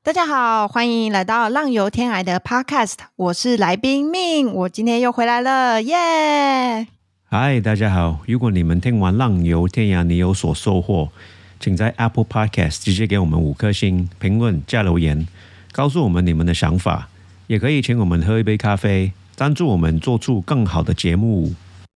大家好，欢迎来到浪游天涯的 Podcast， 我是来宾命，我今天又回来了，耶！ 嗨，大家好！如果你们听完浪游天涯你有所收获，请在 Apple Podcast 直接给我们5颗星评论加留言，告诉我们你们的想法，也可以请我们喝一杯咖啡，赞助我们做出更好的节目。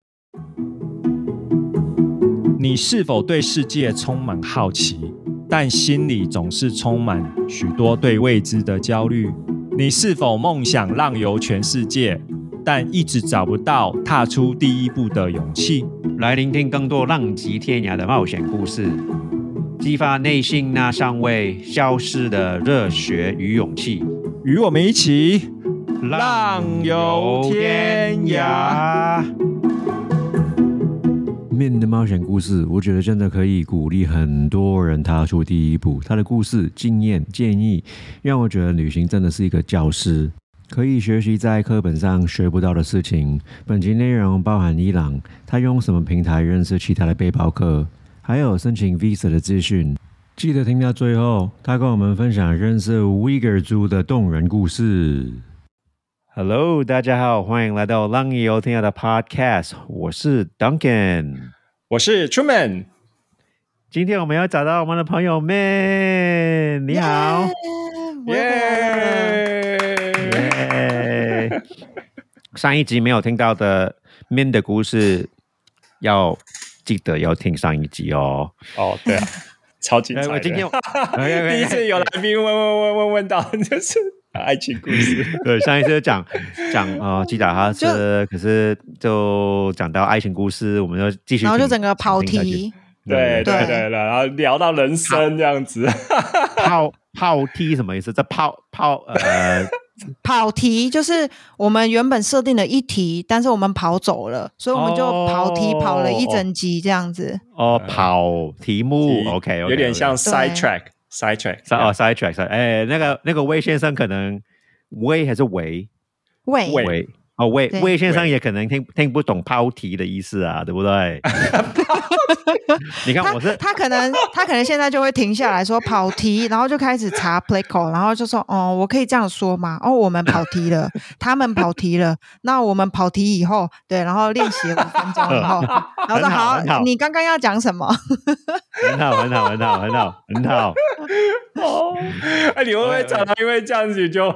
你是否对世界充满好奇，但心里总是充满许多对未知的焦虑？你是否梦想浪游全世界，但一直找不到踏出第一步的勇气？ 来聆听更多浪迹天涯的冒险故事，激发内心那尚未消失的热血与勇气， 与我们一起浪游天涯。 Min 的冒险故事，我觉得真的可以鼓励很多人踏出第一步。他的故事、经验、建议，让我觉得旅行真的是一个教室，可以学习在课本上学不到的事情。本集内容包含伊朗，他用什么平台认识其他的背包客，还有申请 Visa 的资讯。记得听到最后，他跟我们分享认识 Uyghur 族的动人故事。Hello， 大家好，欢迎来到浪游天涯的 Podcast， 我是 Duncan， 我是 Truman。 今天我们要找到我们的朋友 Man， 你好，耶！上一集没有听到的 Man 的故事，要记得要听上一集哦。 哦，对啊，超精彩的。 今天第一次有来宾问到，就是爱情故事。 对，上一次讲骑脚踏车，可是就讲到爱情故事，我们就继续， 然后就整个跑题。 对，然后聊到人生这样子。 跑题什么意思？这跑题就是我们原本设定了一题，但是我们跑走了，所以我们就跑题跑了一整集这样子。 跑题目 OK， 有点像 side track。side track。哎，那个魏先生可能魏还是魏？魏先生也可能听不懂抛题的意思啊，对不对？你看他可能现在就会停下来说跑题，然后就开始查 Playcall， 然后就说我可以这样说吗？我们跑题了，他们跑题了，那我们跑题以后，对，然后练习了5分钟以后，然后说好，你刚刚要讲什么？ 很好。 你会不会常常因为这样子就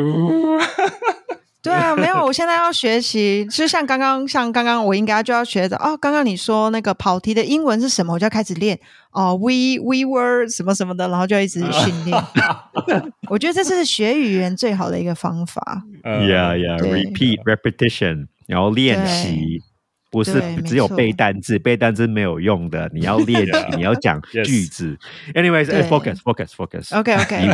对啊，没有，我现在要学习，就像刚刚我应该就要学的刚刚你说那个跑题的英文是什么，我就要开始练we were 什么什么的，然后就一直训练。我觉得这是学语言最好的一个方法。 repeat repetition， 然后练习。不是只有背单字，背单字没有用的，你要练习，你要讲句子。Anyways， focus。 OK。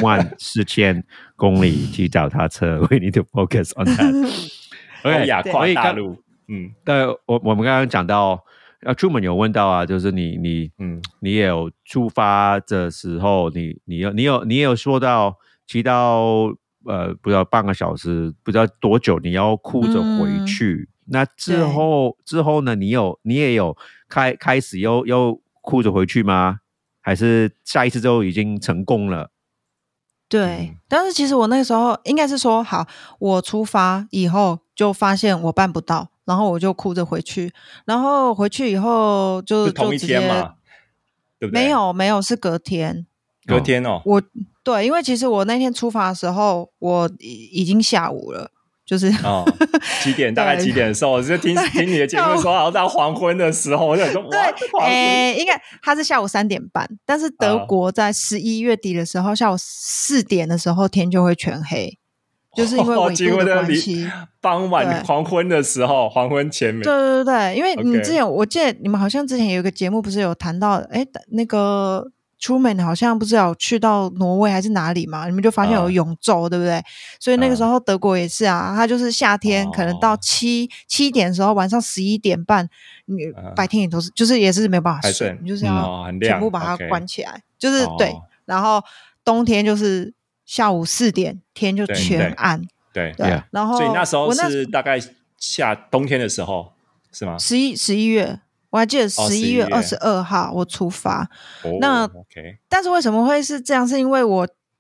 14000公里骑脚踏车 ，we need to focus on that。 OK， 亚跨大陆。 对，我们刚刚讲到，Truman 有问到啊，就是你也有出发的时候，你也有说到骑到不知道半个小时，不知道多久，你要哭着回去。那之后呢？你也有开始又哭着回去吗？还是下一次就已经成功了？ 对，但是其实我那个时候应该是说，好，我出发以后就发现我办不到，然后我就哭着回去，然后回去以后就同一天嘛，对不对？ 没有，是隔天。 隔天哦， 对，因为其实我那天出发的时候，我已经下午了。就是几点？大概几点的时候？我就听你的节目说，好像到黄昏的时候，我就说对，应该他是下午3点半，但是德国在11月底的时候，下午4点的时候天就会全黑，就是因为纬度的关系。 傍晚黄昏的时候，黄昏前面。 对，因为你之前我记得你们好像之前有一个节目，不是有谈到那个。Truman 好像不知道去到挪威还是哪里嘛，你们就发现有永昼，对不对？所以那个时候德国也是啊，它就是夏天可能到7点的时候，晚上11点半，你白天也都是，就是也是没有办法睡，你就是要全部把它关起来，就是对。然后冬天就是下午4点天就全暗， 对。 然后所以那时候是大概冬天的时候是吗 ？11月。我还记得11月22号我出发，那但是为什么会是这样？是因为我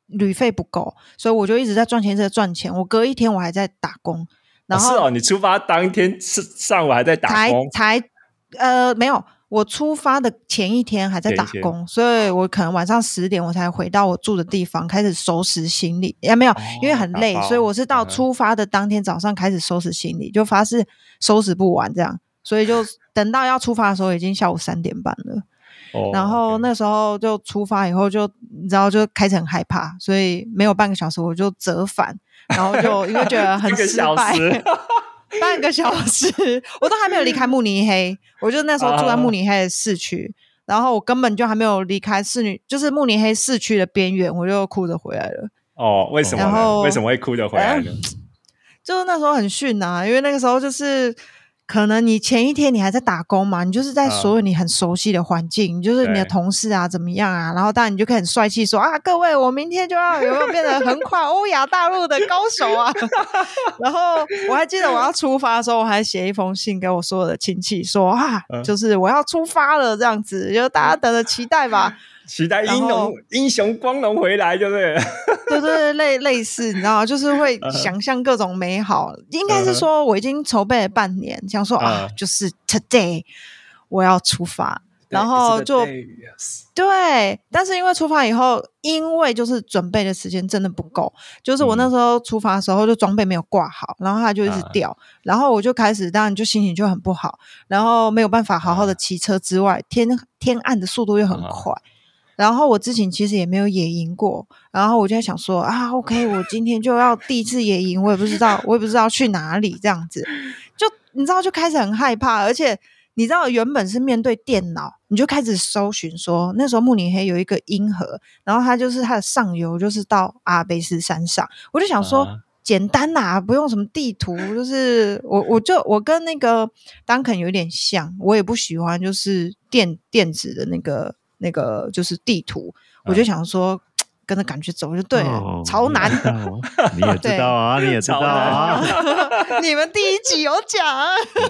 旅费不够，所以我就一直在赚钱，一直在赚钱。我隔一天我还在打工，然后是你出发当天上午还在打工， 没有。我出发的前一天还在打工，所以我可能晚上10点我才回到我住的地方，开始收拾行李。也没有，因为很累，所以我是到出发的当天早上开始收拾行李，就发誓收拾不完这样，所以就等到要出发的时候已经下午3点半了。然后那时候就出发以后就你知道就开始很害怕，所以没有半个小时我就折返，然后就因为觉得很失败半个小时我都还没有离开慕尼黑，我就那时候住在慕尼黑的市区，然后我根本就还没有离开就是慕尼黑市区的边缘，我就哭着回来了。 为什么呢？为什么会哭着回来呢？ 就是那时候很逊啊，因为那个时候就是可能你前一天你还在打工嘛，你就是在所有你很熟悉的环境，就是你的同事啊怎么样啊，然后当然你就可以很帅气说啊，各位我明天就要有没有变得横跨欧亚大陆的高手啊然后我还记得我要出发的时候，我还写一封信给我所有的亲戚说啊，就是我要出发了这样子，就大家等着期待吧期待英雄光荣回来就对了对类似你知道吗，就是会想象各种美好应该是说我已经筹备了半年，想说就是 today 我要出发，然后就对，但是因为出发以后，因为就是准备的时间真的不够，就是我那时候出发的时候就装备没有挂好，然后它就一直掉，然后我就开始当然就心情就很不好，然后没有办法好好的骑车之外，天暗的速度又很快，然后我之前其实也没有野营过，然后我就在想说OK 我今天就要第一次野营，我也不知道去哪里这样子，就你知道就开始很害怕，而且你知道原本是面对电脑，你就开始搜寻说那时候慕尼黑有一个银河，然后它的上游就是到阿尔卑斯山上，我就想说简单啊，不用什么地图，就是我跟那个Duncan有点像，我也不喜欢就是电子的那个就是地图，我就想说跟着感觉走就对了，超难你也知道啊你也知道啊你们第一集有讲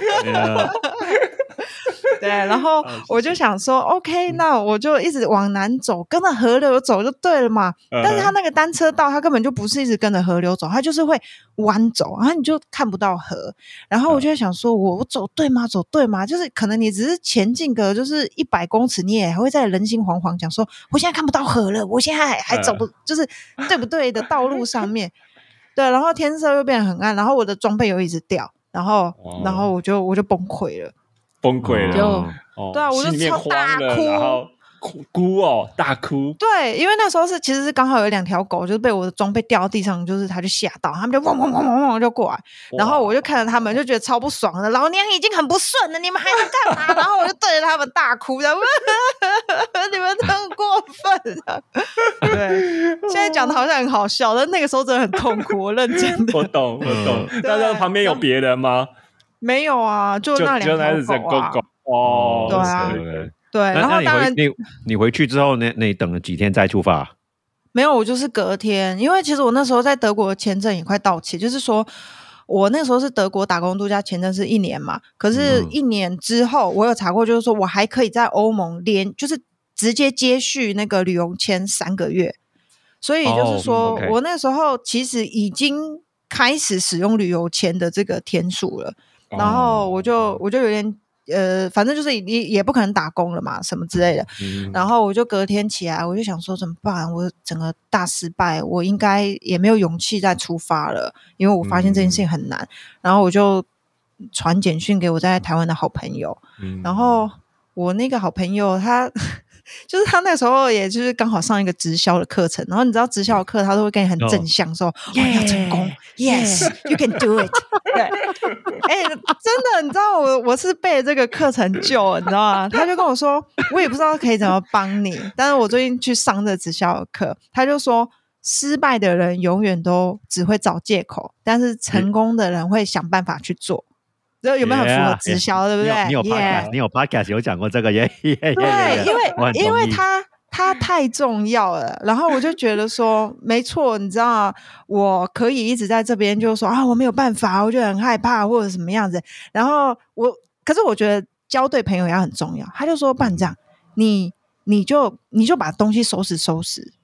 对，然后我就想说 OK 那我就一直往南走，跟着河流走就对了嘛，但是他那个单车道他根本就不是一直跟着河流走，他就是会弯走，然后你就看不到河，然后我就在想说我走对吗就是可能你只是前进个就是100公尺，你也还会在人心惶惶讲说我现在看不到河了，我现在还走不就是对不对的道路上面对，然后天色又变得很暗，然后我的装备又一直掉，然后我就崩溃了对啊，我就超大哭， 然后大哭， 对，因为那时候其实是刚好有2条狗就是被我的装备掉到地上，就是他就吓到，他们就嗡嗡嗡嗡嗡就过来，然后我就看着他们就觉得超不爽的，老娘已经很不顺了，你们还能干嘛然后我就对着他们大哭你们真过分对，现在讲的好像很好笑，但那个时候真的很痛苦，我认真的我懂那旁边有别人吗？ 没有啊，就那2条狗啊对啊对，然后当然你回去之后呢，你等了几天再出发？ 没有，我就是隔天，因为其实我那时候在德国的签证也快到期，就是说我那时候是德国打工度假签证是1年嘛，可是1年之后我有查过，就是说我还可以在欧盟就是直接接续那个旅游签3个月，所以就是说我那时候其实已经开始使用旅游签的这个天数了，然后我就有点反正就是也不可能打工了嘛什么之类的，然后我就隔天起来我就想说怎么办，我整个大失败，我应该也没有勇气再出发了，因为我发现这件事情很难，然后我就传简讯给我在台湾的好朋友，然后我那个好朋友他就是他那时候也就是刚好上一个直销的课程，然后你知道直销的课他都会跟你很正向说要成功 Yes you can do it 对真的你知道我是被这个课程救了，你知道吗？他就跟我说我也不知道可以怎么帮你，但是我最近去上这直销的课，他就说失败的人永远都只会找借口，但是成功的人会想办法去做，有没有很符合直销对不对？ 你有 podcast 有讲过这个对， 因为它太重要了，然后我就觉得说没错，你知道我可以一直在这边就是说我没有办法，我就很害怕或者什么样子，然后可是我觉得交对朋友也很重要，他就说不然这样你就把东西收拾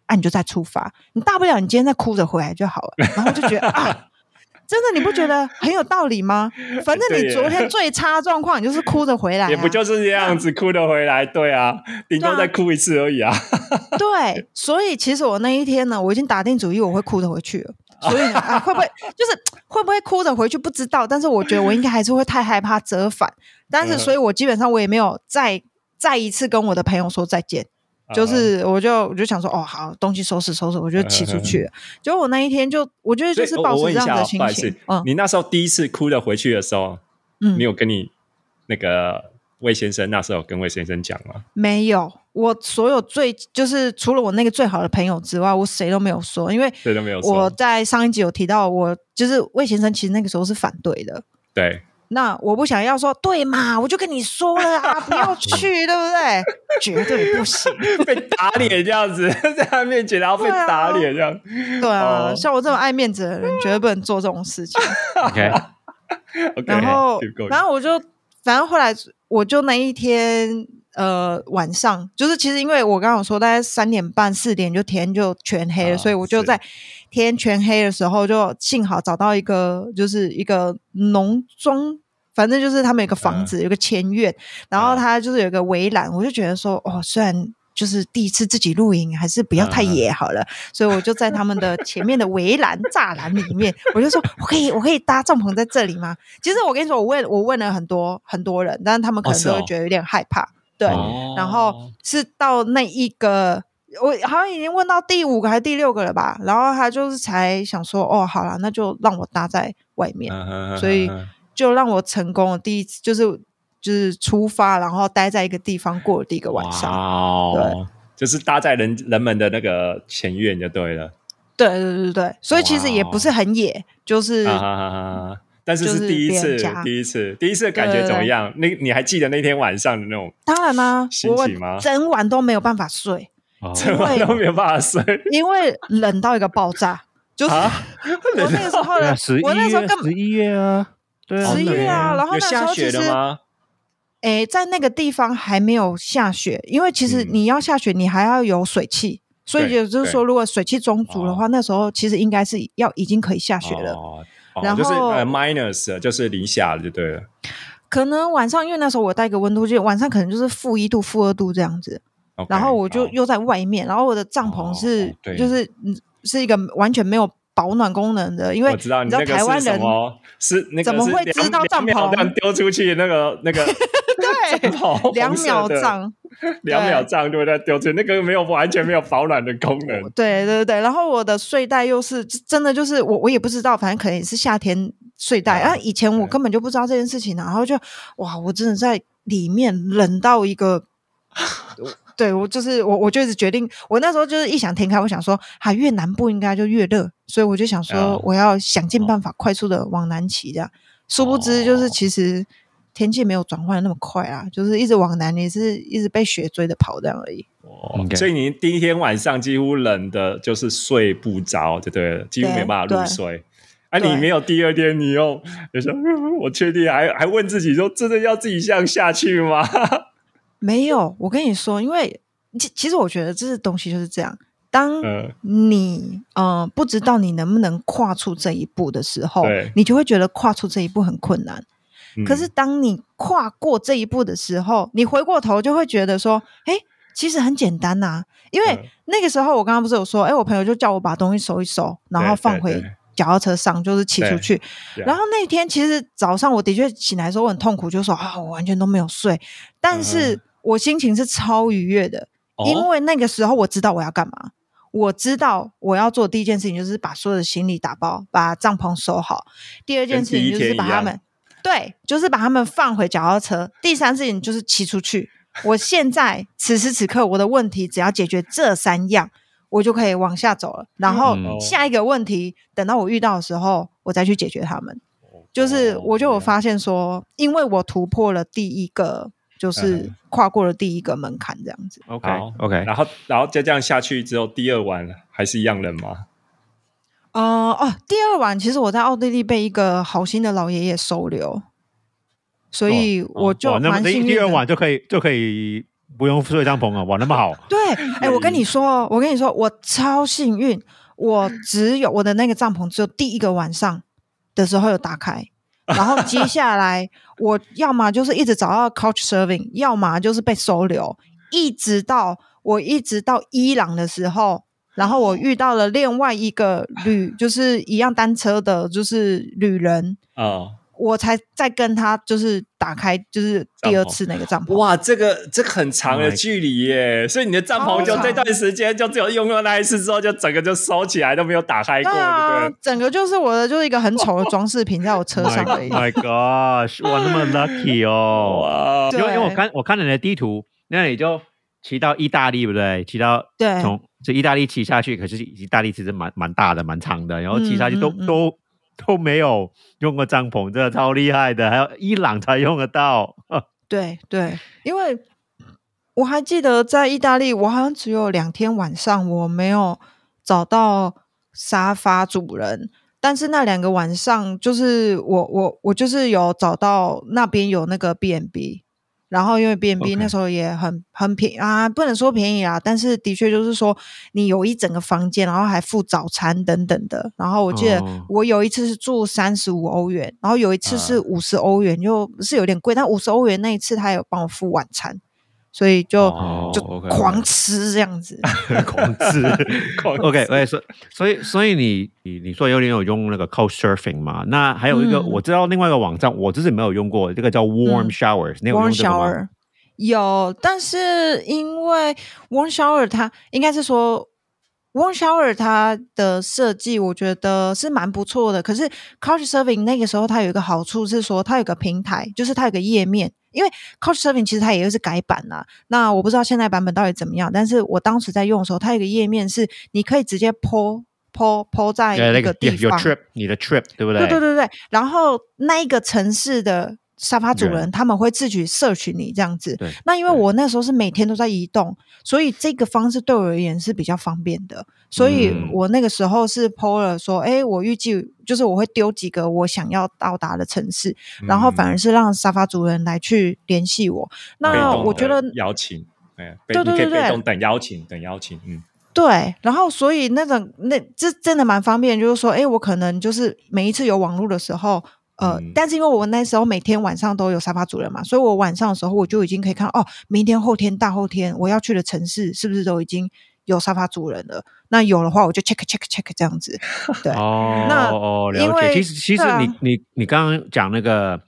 你就再出发，你大不了你今天再哭着回来就好了。然后就觉得啊，真的你不觉得很有道理吗？反正你昨天最差状况你就是哭着回来啊， 也不就是这样子哭着回来，对啊，顶多再哭一次而已啊。 对，所以其实我那一天呢，我已经打定主意我会哭着回去了。所以呢，会不会哭着回去不知道，但是我觉得我应该还是会太害怕折返。但是所以我基本上我也没有再一次跟我的朋友说再见。就是我就想说好，东西收拾收拾，我就骑出去了。结果我那一天我觉得就是抱持这样的心情。 你那时候第一次哭着回去的时候，你有跟你那个魏先生那时候跟魏先生讲吗？ 没有，我所有就是除了我那个最好的朋友之外，我谁都没有说，因为谁都没有说。 我在上一集有提到，我就是魏先生其实那个时候是反对的。 对。 那我不想要说对嘛，我就跟你说了啊，不要去，对不对？绝对不行， 被打脸这样子，在他面前然后被打脸这样。 对啊，像我这种爱面子的人，绝对不能做这种事情。 OK， 然后反正后来我就那一天晚上，就是其实因为我刚刚有说大概3点半4点就天就全黑了，所以我就在天全黑的时候就幸好找到一个就是一个农庄，反正就是他们有个房子有个前院，然后它就是有一个围栏，我就觉得说虽然就是第一次自己露营还是不要太野好了，所以我就在他们的前面的围栏栅栏里面，我就说我可以搭帐篷在这里吗？其实我跟你说我问了很多人，但是他们可能都会觉得有点害怕。对，然后是到那一个我好像已经问到第5个还是第6个了吧，然后他就是才想说好啦，那就让我搭在外面，所以就让我成功了第一次就是出发，然后待在一个地方过了第一个晚上。对， 就是搭在人们的那个前院就对了。 对，所以其实也不是很野，就是但是是第一次的感觉怎么样？你还记得那天晚上的那种当然啦， 心情吗？ 我整晚都没有办法睡， 整晚都没有办法睡， 因为冷到一个爆炸。就是我那个时候呢，我那时候 11月啊，对啊 ，11月啊，然后那时候其实有下雪了吗？ 在那个地方还没有下雪，因为其实你要下雪，你还要有水汽，所以也就是说，如果水汽充足的话，那时候其实应该是已经可以下雪了。然后就是minus 就是零下了就对了。 可能晚上因为那时候我带个温度计，晚上可能就是-1度、-2度这样子。然后我就又在外面，然后我的帐篷是一个完全没有保暖功能的，因为我知道你知道台湾人是那个怎么会知道帐篷这样丢出去那个对2秒帐 2秒帐对不对？丢出去那个完全没有保暖的功能。 对，然后我的睡袋又是真的就是我也不知道，反正可能也是夏天睡袋以前我根本就不知道这件事情然后就我真的在里面冷到一个对，我就一直决定，我那时候就是异想天开，我想说越南部应该就越热，所以我就想说我要想尽办法快速的往南骑，这样殊不知就是其实天气没有转换的那么快啊，就是一直往南，也是一直被雪追着跑这样而已。 所以你第一天晚上几乎冷的就是睡不着就对了，几乎没办法入睡。你没有第二天你又说我确定还问自己说真的要自己这样下去吗？ 没有，我跟你说，因为其实我觉得这东西就是这样，当你不知道你能不能跨出这一步的时候，你就会觉得跨出这一步很困难。可是当你跨过这一步的时候，你回过头就会觉得说其实很简单啊，因为那个时候我刚刚不是有说我朋友就叫我把东西收一收，然后放回脚踏车上，就是骑出去。然后那天其实早上我的确醒来的时候我很痛苦，就说我完全都没有睡，但是我心情是超愉悦的，因为那个时候我知道我要干嘛，我知道我要做的第一件事情就是把所有的行李打包，把帐篷收好。第二件事情就是把他们就是把他们放回脚踏车。第三事情就是骑出去。我现在此时此刻我的问题只要解决这3样，我就可以往下走了，然后下一个问题等到我遇到的时候我再去解决他们。就是我就有发现说，因为我突破了第一个，就是跨过了第一个门槛这样子。 OK， 然后再这样下去之后，第2晚还是一样冷吗？ 第2晚其实我在奥地利被一个好心的老爷爷收留，所以我就蛮幸运的。 第2晚就可以不用睡帐篷啊，哇，那么好。 对，我跟你说，我超幸运，我只有我的那个帐篷只有第一个晚上的时候有打开，然后接下来我要么就是一直找到 couch surfing， 要么就是被收留，一直到伊朗的时候，然后我遇到了另外一个就是一样单车的，就是旅人我才再跟他就是打开就是第二次那个帐篷。 哇，这个很长的距离耶，所以你的帐篷就这段时间就只有用过那一次之后，就整个就收起来都没有打开过，对不对？ 整个就是我的就是一个很丑的装饰品在我车上而已。 My gosh， 哇，那么 lucky 哦！因为我看你的地图，那你就骑到意大利，对不对？骑到从意大利骑下去，可是意大利其实蛮大的、蛮长的，然后骑下去都没有用过帐篷，真的超厉害的，还有伊朗才用得到。 对，因为我还记得在意大利，我好像只有2天晚上我没有找到沙发主人，但是那2个晚上就是我就是有找到那边有那个 B&B。然后因为 B&B 那时候也很便宜啊，不能说便宜啦，但是的确就是说你有一整个房间，然后还附早餐等等的。然后我记得我有一次是住35欧元，然后有一次是50欧元，就是有点贵，但50欧元那一次他有帮我付晚餐，所以就狂吃这样子。 狂吃OK， 所以你说有点有用那个 couch surfing 嘛？那还有一个我知道另外一个网站，我自己没有用过，这个叫 Warm Showers， 你有用这个吗？ Warm Shower 有，但是因为 Warm Shower 它应该是说 Warm Shower 它的设计我觉得是蛮不错的，可是 Couch Surfing 那个时候它有一个好处是说它有个平台，就是它有个页面，因为 Couch Surfing 其实它也是改版啦，那我不知道现在版本到底怎么样，但是我当时在用的时候它有一个页面是你可以直接 po 在一个地方， 你的 trip 对不对？ 对，然后那一个城市的沙发主人他们会自己search你这样子。那因为我那时候是每天都在移动，所以这个方式对我而言是比较方便的，所以我那个时候是 po 了说我预计就是我会丢几个我想要到达的城市，然后反而是让沙发主人来去联系我。那我觉得邀请对， 你可以被动等邀请对，然后所以这真的蛮方便，就是说我可能就是每一次有网络的时候但是因为我那时候每天晚上都有沙发主人嘛，所以我晚上的时候我就已经可以看到明天后天大后天我要去的城市是不是都已经有沙发主人了，那有的话我就 check 这样子。对了解。其实你刚刚讲那个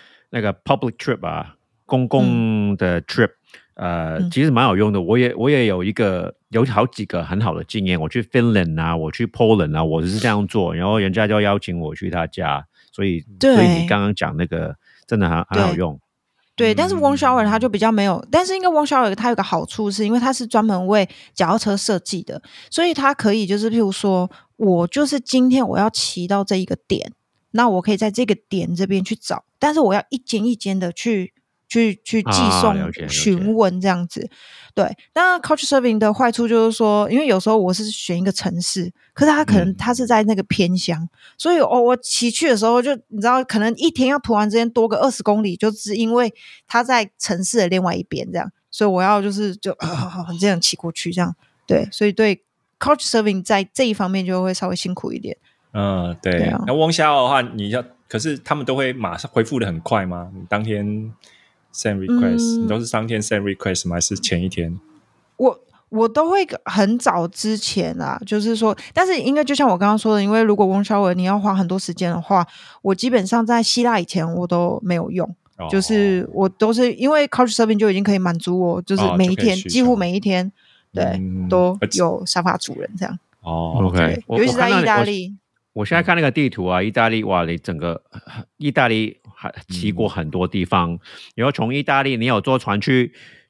public trip 啊，公共的 trip其实蛮有用的，我也有好几个很好的经验，我去 Finland 啊，我去 Poland 啊，我是这样做，然后人家就邀请我去他家，所以你刚刚讲那个真的很好用。 对，但是 Warm Shower 它就比较没有，但是因为 Warm Shower 它有个好处是因为它是专门为脚踏车设计的，所以它可以就是譬如说我就是今天我要骑到这一个点，那我可以在这个点这边去找，但是我要一间一间的去寄送询问这样子。对，那 Couch Surfing 的坏处就是说，因为有时候我是选一个城市，可是它是在那个偏乡，所以我骑去的时候就你知道可能一天要突然之间多个20公里，就是因为它在城市的另外一边这样，所以我要就是这样骑过去这样。对，所以对 Couch Surfing 在这一方面就会稍微辛苦一点。 对。那Warm Shower的话可是他们都会马上回复的很快吗？你当天send request，你都是当天 send request 吗？还是前一天？ 我都会很早之前啦，就是说，但是因为就像我刚刚说的，因为如果 Warm Shower 你要花很多时间的话，我基本上在希腊以前我都没有用，就是我都是因为 Couch Surfing 就已经可以满足我，就是每一天几乎每一天对都有沙发主人这样。 OK， 尤其是在意大利。 我现在看那个地图啊，意大利哇，你整个意大利骑过很多地方，然后从意大利你有坐船去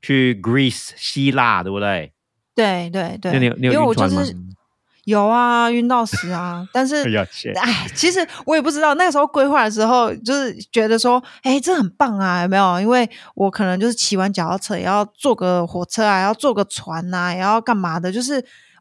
Greece 希腊，对不对？ 对， 你有晕船吗？ 有啊，晕到死啊！但是其实我也不知道，那个时候规划的时候就是觉得说这很棒啊，有没有？因为我可能就是骑完脚踏车也要坐个火车啊，要坐个船啊，也要干嘛的，就是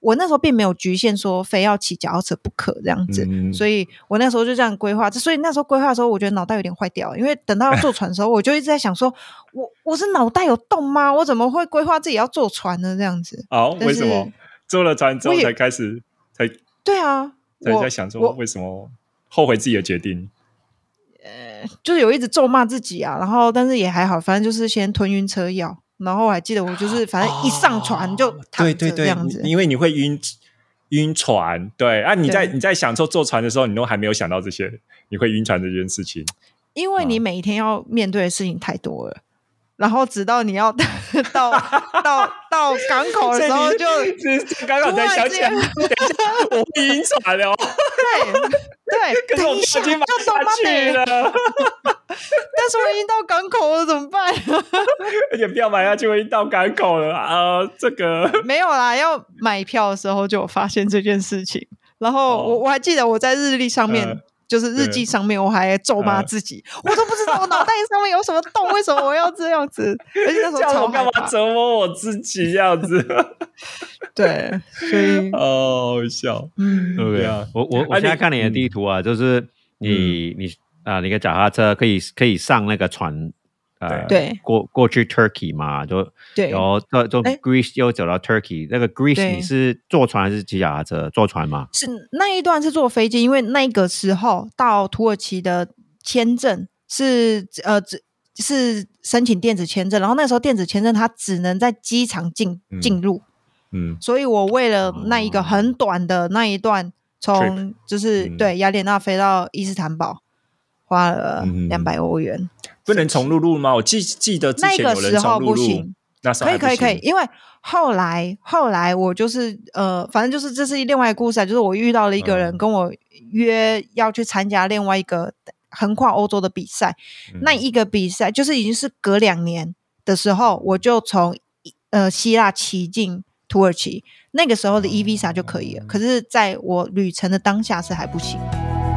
我那时候并没有局限说非要骑脚踏车不可这样子，所以我那时候就这样规划。所以那时候规划的时候，我觉得脑袋有点坏掉，因为等到要坐船的时候，我就一直在想说，我是脑袋有洞吗？我怎么会规划自己要坐船呢？这样子。 为什么坐了船之后才开始对啊， 才在想说为什么后悔自己的决定？ 就是有一直咒骂自己啊，然后但是也还好，反正就是先吞晕车药，然后我还记得我就是反正一上船就躺着这样子， 因为你会晕船，对啊，你在享受坐船的时候，你都还没有想到这些，你会晕船这件事情， 因为你每一天要面对的事情太多了。然后直到你要到港口的时候就刚刚才想起来，等一下我会晕船了。 对， 可是我已经马上去了。 但是我已经到港口了，怎么办？ 而且票买下去，我已经到港口了这个没有啦，要买票的时候就有发现这件事情。然后我还记得我在日历上面。就是日记上面我还咒骂自己，我都不知道我脑袋上面有什么洞，为什么我要这样子？而且那时候超害怕， 干嘛折磨我自己这样子？ 对，所以好笑。 对啊，我现在看你的地图啊，就是你个脚踏车可以上那个船。 对， 过去 Turkey 嘛，就从 Greece 又走到 Turkey。那个 Greece 你是坐船还是骑脚踏车？坐船吗？ 是那一段是坐飞机，因为那个时候到土耳其的签证是申请电子签证，然后那时候电子签证它只能在机场进入，所以我为了那一个很短的那一段，从就是对雅典娜飞到伊斯坦堡，花了200欧元。 不能重陆路吗？我记得之前有人重陆路，那时候可以，因为后来我就是反正就是这是另外一个故事啊，就是我遇到了一个人跟我约要去参加另外一个横跨欧洲的比赛，那一个比赛就是已经是隔2年的时候，我就从希腊骑进土耳其，那个时候的 E-Visa 就可以了，可是在我旅程的当下是还不行。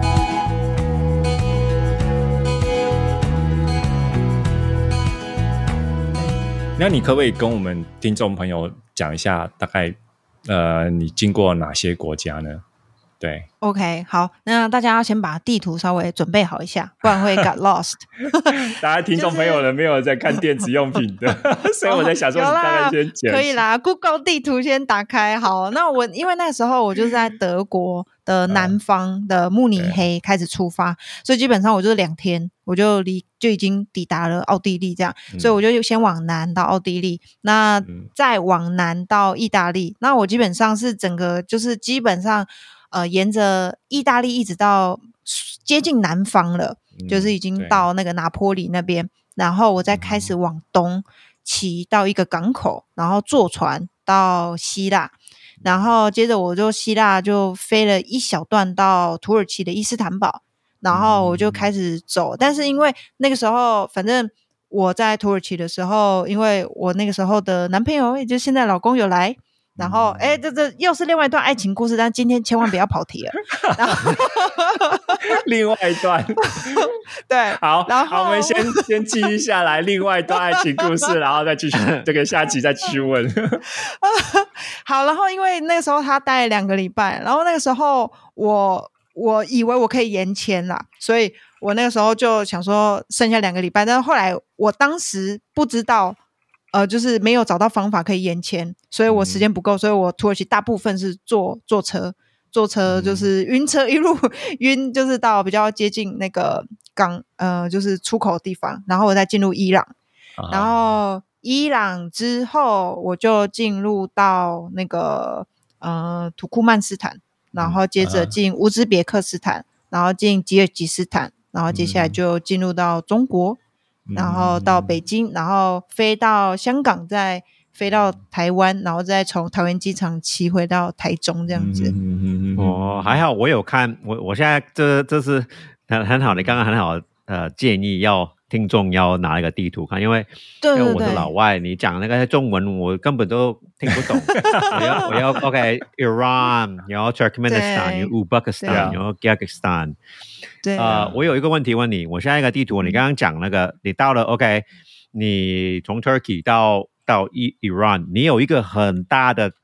那你可不可以跟我们听众朋友讲一下，大概你经过哪些国家呢？对 ，OK， 好，那大家要先把地图稍微准备好一下，不然会 get lost。 大家听众朋友没有在看电子用品的，所以我在想说，你大概先讲。 可以啦 ，Google 地图先打开。好，那因为那时候我就是在德国的南方的慕尼黑开始出发，所以基本上我就是2天，我就已经抵达了奥地利这样，所以我就先往南到奥地利，那再往南到意大利。那我基本上是整个就是基本上沿着意大利一直到接近南方了，就是已经到那个拿坡里那边，然后我再开始往东骑到一个港口，然后坐船到希腊，然后接着我就希腊就飞了一小段到土耳其的伊斯坦堡，然后我就开始走，但是因为那个时候反正我在土耳其的时候，因为我那个时候的男朋友也就是现在老公有来，然后这又是另外一段爱情故事，但今天千万不要跑题了。然后另外一段对， 好，我们先记忆下来另外一段爱情故事，然后再继续这个下集再继续问。 好，然后因为那个时候他待了2个礼拜，然后那个时候我以为我可以延签啦，所以我那个时候就想说剩下2个礼拜，但是后来我当时不知道就是没有找到方法可以延签，所以我时间不够，所以我土耳其大部分是坐车就是晕车，一路晕就是到比较接近那个港就是出口的地方，然后我再进入伊朗，然后伊朗之后我就进入到那个土库曼斯坦，然后接着进乌兹别克斯坦，然后进吉尔吉斯坦，然后接下来就进入到中国，然后到北京，然后飞到香港，再飞到台湾，然后再从桃园机场骑回到台中这样子。 还好我有看，我现在这是很好，你刚刚很好建议听众要拿一个地图看，因为我是老外，你讲那个中文我根本都听不懂。我要 OK Iran， 然后 Turkmenistan， 然后 Uzbekistan， 然后 Kyrgyzstan。对，我有一个问题问你，我现在一个地图，你刚刚讲那个，你到了 OK， 你从 Turkey 到Iran， 你有一个很大的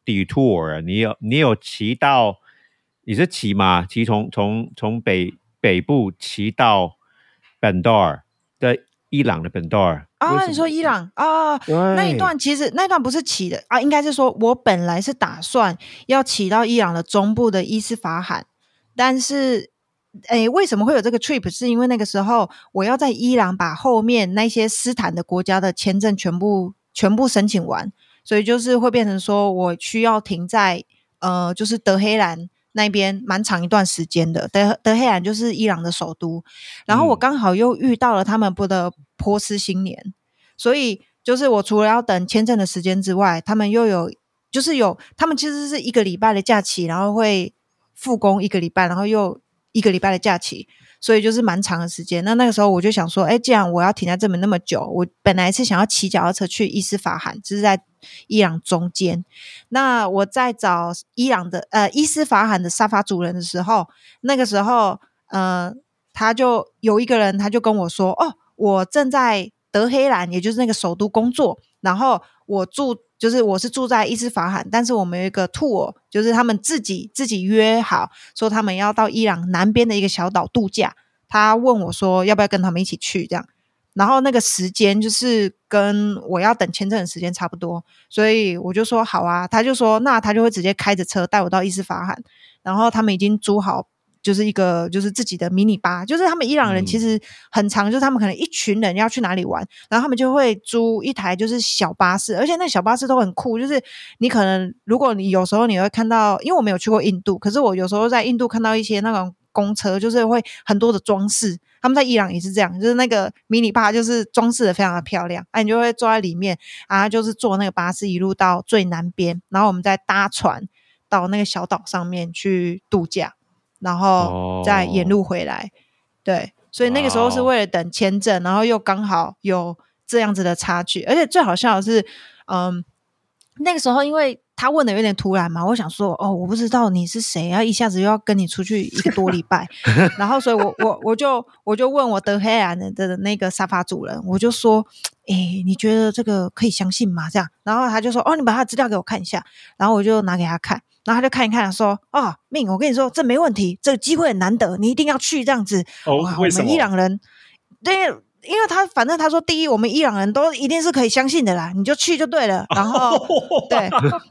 detour，你有骑到，你是骑吗？骑从北部骑到Bandar的伊朗的 Bandar 啊，你说伊朗啊，那一段其实那段不是骑的啊，应该是说我本来是打算要骑到伊朗的中部的伊斯法罕，但是为什么会有这个 trip？ 是因为那个时候我要在伊朗把后面那些斯坦的国家的签证全部申请完，所以就是会变成说我需要停在就是德黑兰那边蛮长一段时间的。德黑兰就是伊朗的首都，然后我刚好又遇到了他们的波斯新年，所以就是我除了要等签证的时间之外，他们又有他们其实是1个礼拜的假期，然后会复工1个礼拜，然后又1个礼拜的假期，所以就是蛮长的时间。那个时候我就想说既然我要停在这边那么久，我本来是想要骑脚踏车去伊斯法罕，就是在伊朗中间。那我在找伊斯法罕的沙发主人的时候，那个时候他就有一个人他就跟我说我正在德黑兰，也就是那个首都工作，然后我是住在伊斯法罕，但是我们有一个 tour， 就是他们自己约好说他们要到伊朗南边的一个小岛度假，他问我说要不要跟他们一起去这样，然后那个时间就是跟我要等签证的时间差不多，所以我就说好啊，他就说那他就会直接开着车带我到伊斯法罕，然后他们已经租好就是一个就是自己的迷你巴，就是他们伊朗人其实很常，就是他们可能一群人要去哪里玩，然后他们就会租一台就是小巴士，而且那小巴士都很酷，就是你可能如果你有时候你会看到，因为我没有去过印度，可是我有时候在印度看到一些那种公车，就是会很多的装饰，他们在伊朗也是这样，就是那个迷你巴就是装饰的非常的漂亮，你就会坐在里面就是坐那个巴士一路到最南边，然后我们再搭船到那个小岛上面去度假，然后再沿路回来对，所以那个时候是为了等签证，然后又刚好有这样子的差距。而且最好笑的是那个时候因为他问的有点突然嘛，我想说我不知道你是谁，然后一下子又要跟你出去1个多礼拜然后所以我就问我德黑兰的那个沙发主人，我就说你觉得这个可以相信吗这样，然后他就说你把他的资料给我看一下，然后我就拿给他看，然后他就看一看说命我跟你说这没问题，这个机会很难得，你一定要去这样子为什么？ 我们伊朗人因为反正他说第一我们伊朗人都一定是可以相信的啦，你就去就对了，然后对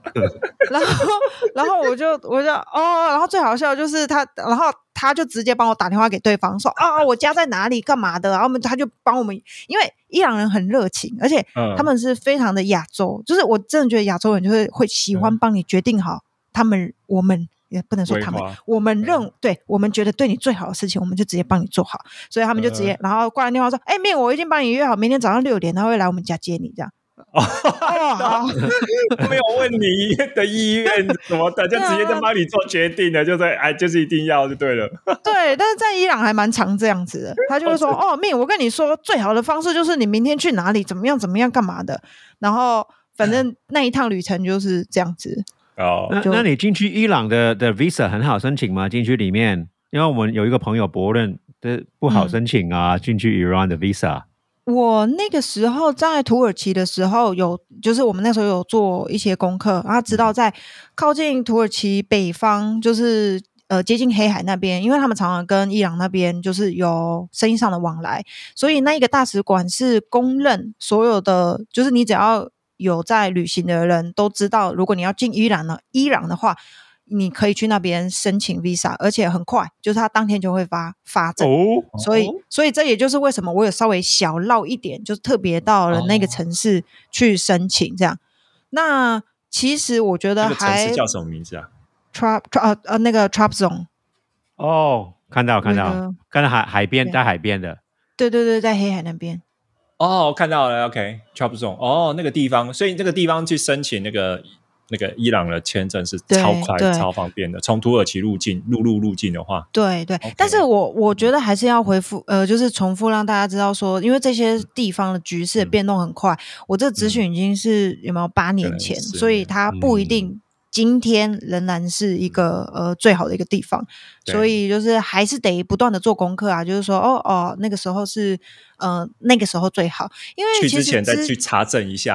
然后我就然后最好笑的就是然后他就直接帮我打电话给对方说我家在哪里干嘛的，然后他就帮我们，因为伊朗人很热情，而且他们是非常的亚洲，就是我真的觉得亚洲人就是会喜欢帮你决定好我们也不能说他们，我们对我们觉得对你最好的事情，我们就直接帮你做好，所以他们就直接然后挂完电话说命我已经帮你约好明天早上6点他会来我们家接你这样好没有问你的意愿什么的就直接就帮你做决定了，就是一定要就对了对，但是在伊朗还蛮常这样子的，他就会说命我跟你说最好的方式就是你明天去哪里怎么样干嘛的，然后反正那一趟旅程就是这样子那你进去伊朗的 visa 很好申请吗？进去里面，因为我们有一个朋友伯伦的不好申请进去 Iran 的 visa。 我那个时候在土耳其的时候就是我们那时候有做一些功课，然后知道在靠近土耳其北方，就是接近黑海那边，因为他们常常跟伊朗那边就是有生意上的往来，所以那一个大使馆是公认所有的，就是你只要有在旅行的人都知道，如果你要进伊朗的话，你可以去那边申请 visa， 而且很快，就是他当天就会发证所以这也就是为什么我有稍微小绕一点，就是特别到了那个城市去申请这样。那其实我觉得那个城市叫什么名字啊？ 那个 Trabzon。 看到海边，在海边的， 对，在黑海那边。 看到了 OK Trabzon 那个地方，所以这个地方去申请那个伊朗的签证是超快超方便的，从土耳其陆路入境的话， 对、okay。 但是我觉得还是要回复就是重复让大家知道说，因为这些地方的局势的变动很快，我这个资讯已经是有没有8年前，所以它不一定今天仍然是一个最好的一个地方，所以就是还是得不断的做功课就是说那个时候是那个时候最好，因为去之前再去查证一下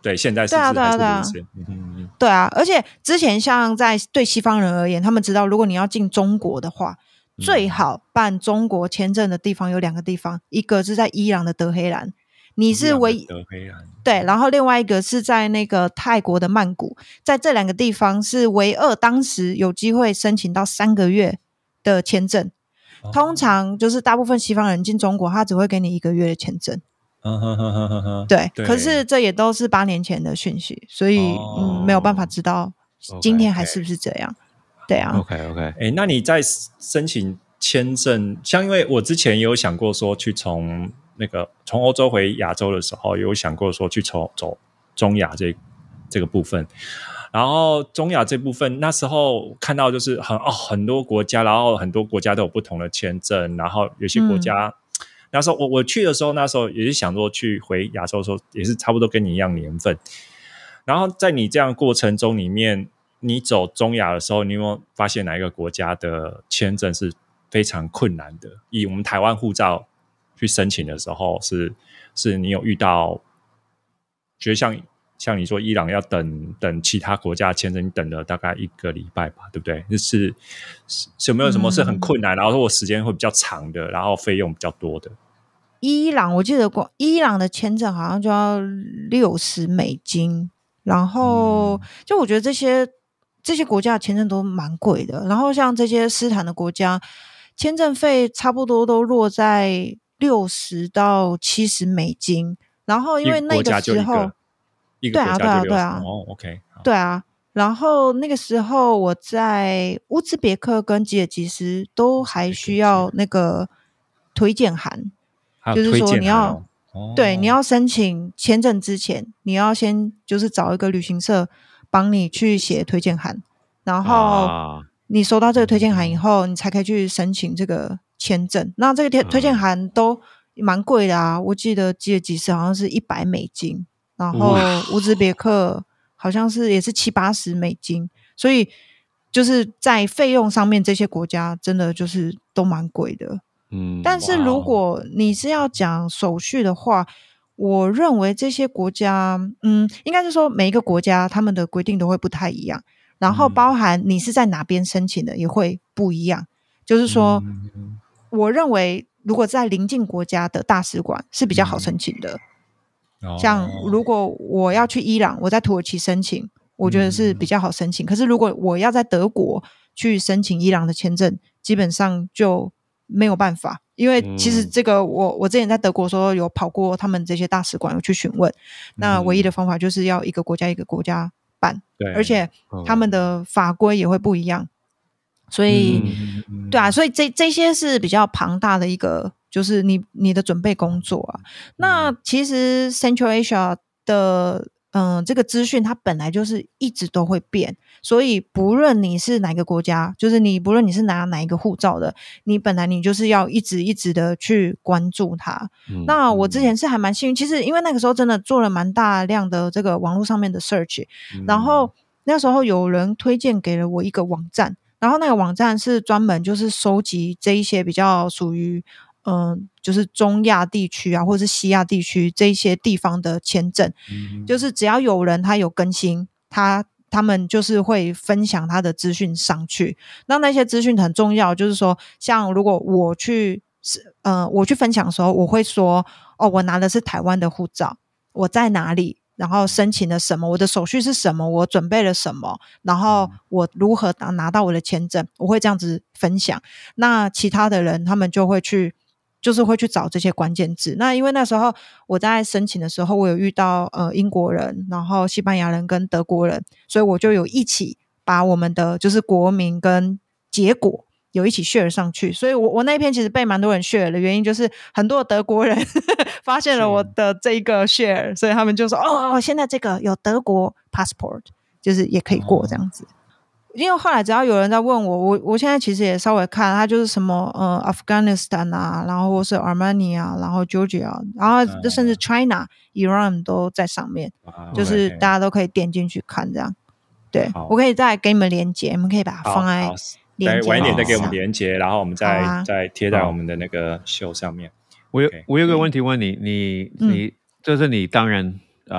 对，现在是不是还是如此？ 对啊，而且之前像在对西方人而言，他们知道如果你要进中国的话，最好办中国签证的地方有2个地方，一个是在伊朗的德黑兰，你是德黑兰， 对，然后另外一个是在那个泰国的曼谷，在这2个地方是唯二当时有机会申请到3个月的签证。通常就是大部分西方人进中国，他只会给你1个月的签证。对，可是这也都是8年前的讯息，所以没有办法知道今天还是不是这样。对啊 OK， 那你在申请签证，像因为我之前也有想过说去从欧洲回亚洲的时候，有想过说去走中亚这个部分。然后中亚这部分那时候看到就是很多国家，然后很多国家都有不同的签证，然后有些国家那时候我去的时候，那时候也是想说去回亚洲的时候也是差不多跟你一样年份。然后在你这样的过程中里面，你走中亚的时候，你有没有发现哪一个国家的签证是非常困难的？以我们台湾护照去申请的时候，是你有遇到觉得像你说伊朗要等其他国家的签证，你等了大概1个礼拜吧，对不对？是有没有什么是很困难，然后说我时间会比较长的，然后费用比较多的？ 伊朗我记得伊朗的签证好像就要$60，然后就我觉得这些国家的签证都蛮贵的，然后像这些斯坦的国家签证费差不多都落在$60到$70，然后因为那个时候一个国家就对啊 OK， 对啊，然后那个时候我在乌兹别克跟吉尔吉斯都还需要那个推荐函，就是说你要对你要申请签证之前，你要先就是找一个旅行社帮你去写推荐函，然后你收到这个推荐函以后，你才可以去申请这个签证。那这个推荐函都蛮贵的啊，我记得吉尔吉斯好像是$100，然后乌兹别克好像是也是$70-80，所以就是在费用上面这些国家真的就是都蛮贵的。但是如果你是要讲手续的话，我认为这些国家应该是说每一个国家他们的规定都会不太一样，然后包含你是在哪边申请的也会不一样。就是说我认为如果在邻近国家的大使馆是比较好申请的，像如果我要去伊朗，我在土耳其申请，我觉得是比较好申请。可是如果我要在德国去申请伊朗的签证，基本上就没有办法，因为其实这个我之前在德国的时候有跑过他们这些大使馆有去询问，那唯一的方法就是要一个国家一个国家办，而且他们的法规也会不一样，所以对啊，所以这些是比较庞大的一个就是你的准备工作啊。那其实 Central Asia 的这个资讯它本来就是一直都会变，所以不论你是哪个国家，就是不论你是哪一个护照的，你本来你就是要一直的去关注它。那我之前是还蛮幸运，其实因为那个时候真的做了蛮大量的这个网络上面的 search，然后那时候有人推荐给了我一个网站，然后那个网站是专门就是收集这一些比较属于就是中亚地区啊，或者是西亚地区这一些地方的签证，就是只要有人他有更新，他们就是会分享他的资讯上去。那些资讯很重要，就是说像如果我去分享的时候，我会说我拿的是台湾的护照，我在哪里，然后申请了什么，我的手续是什么，我准备了什么，然后我如何拿到我的签证，我会这样子分享。那其他的人他们就会去找这些关键字。那因为那时候我在申请的时候，我有遇到英国人，然后西班牙人跟德国人，所以我就有一起把我们的就是国名跟结果有一起 share 上去。所以我那一篇其实被蛮多人 share 的原因就是很多德国人发现了我的这一个 share， 所以他们就说现在这个有德国 passport 就是也可以过这样子。因为后来只要有人在问我现在其实也稍微看它就是什么Afghanistan 啊，然后或是 Armenia， 然后 Georgia， 然后甚至 China、Iran 都在上面，就是大家都可以点进去看这样。对，我可以再给你们连结，你们可以把它放在连结， 晚一点再给我们连结，然后我们再贴在我们的那个秀上面。 我有个问题问你，这是你当然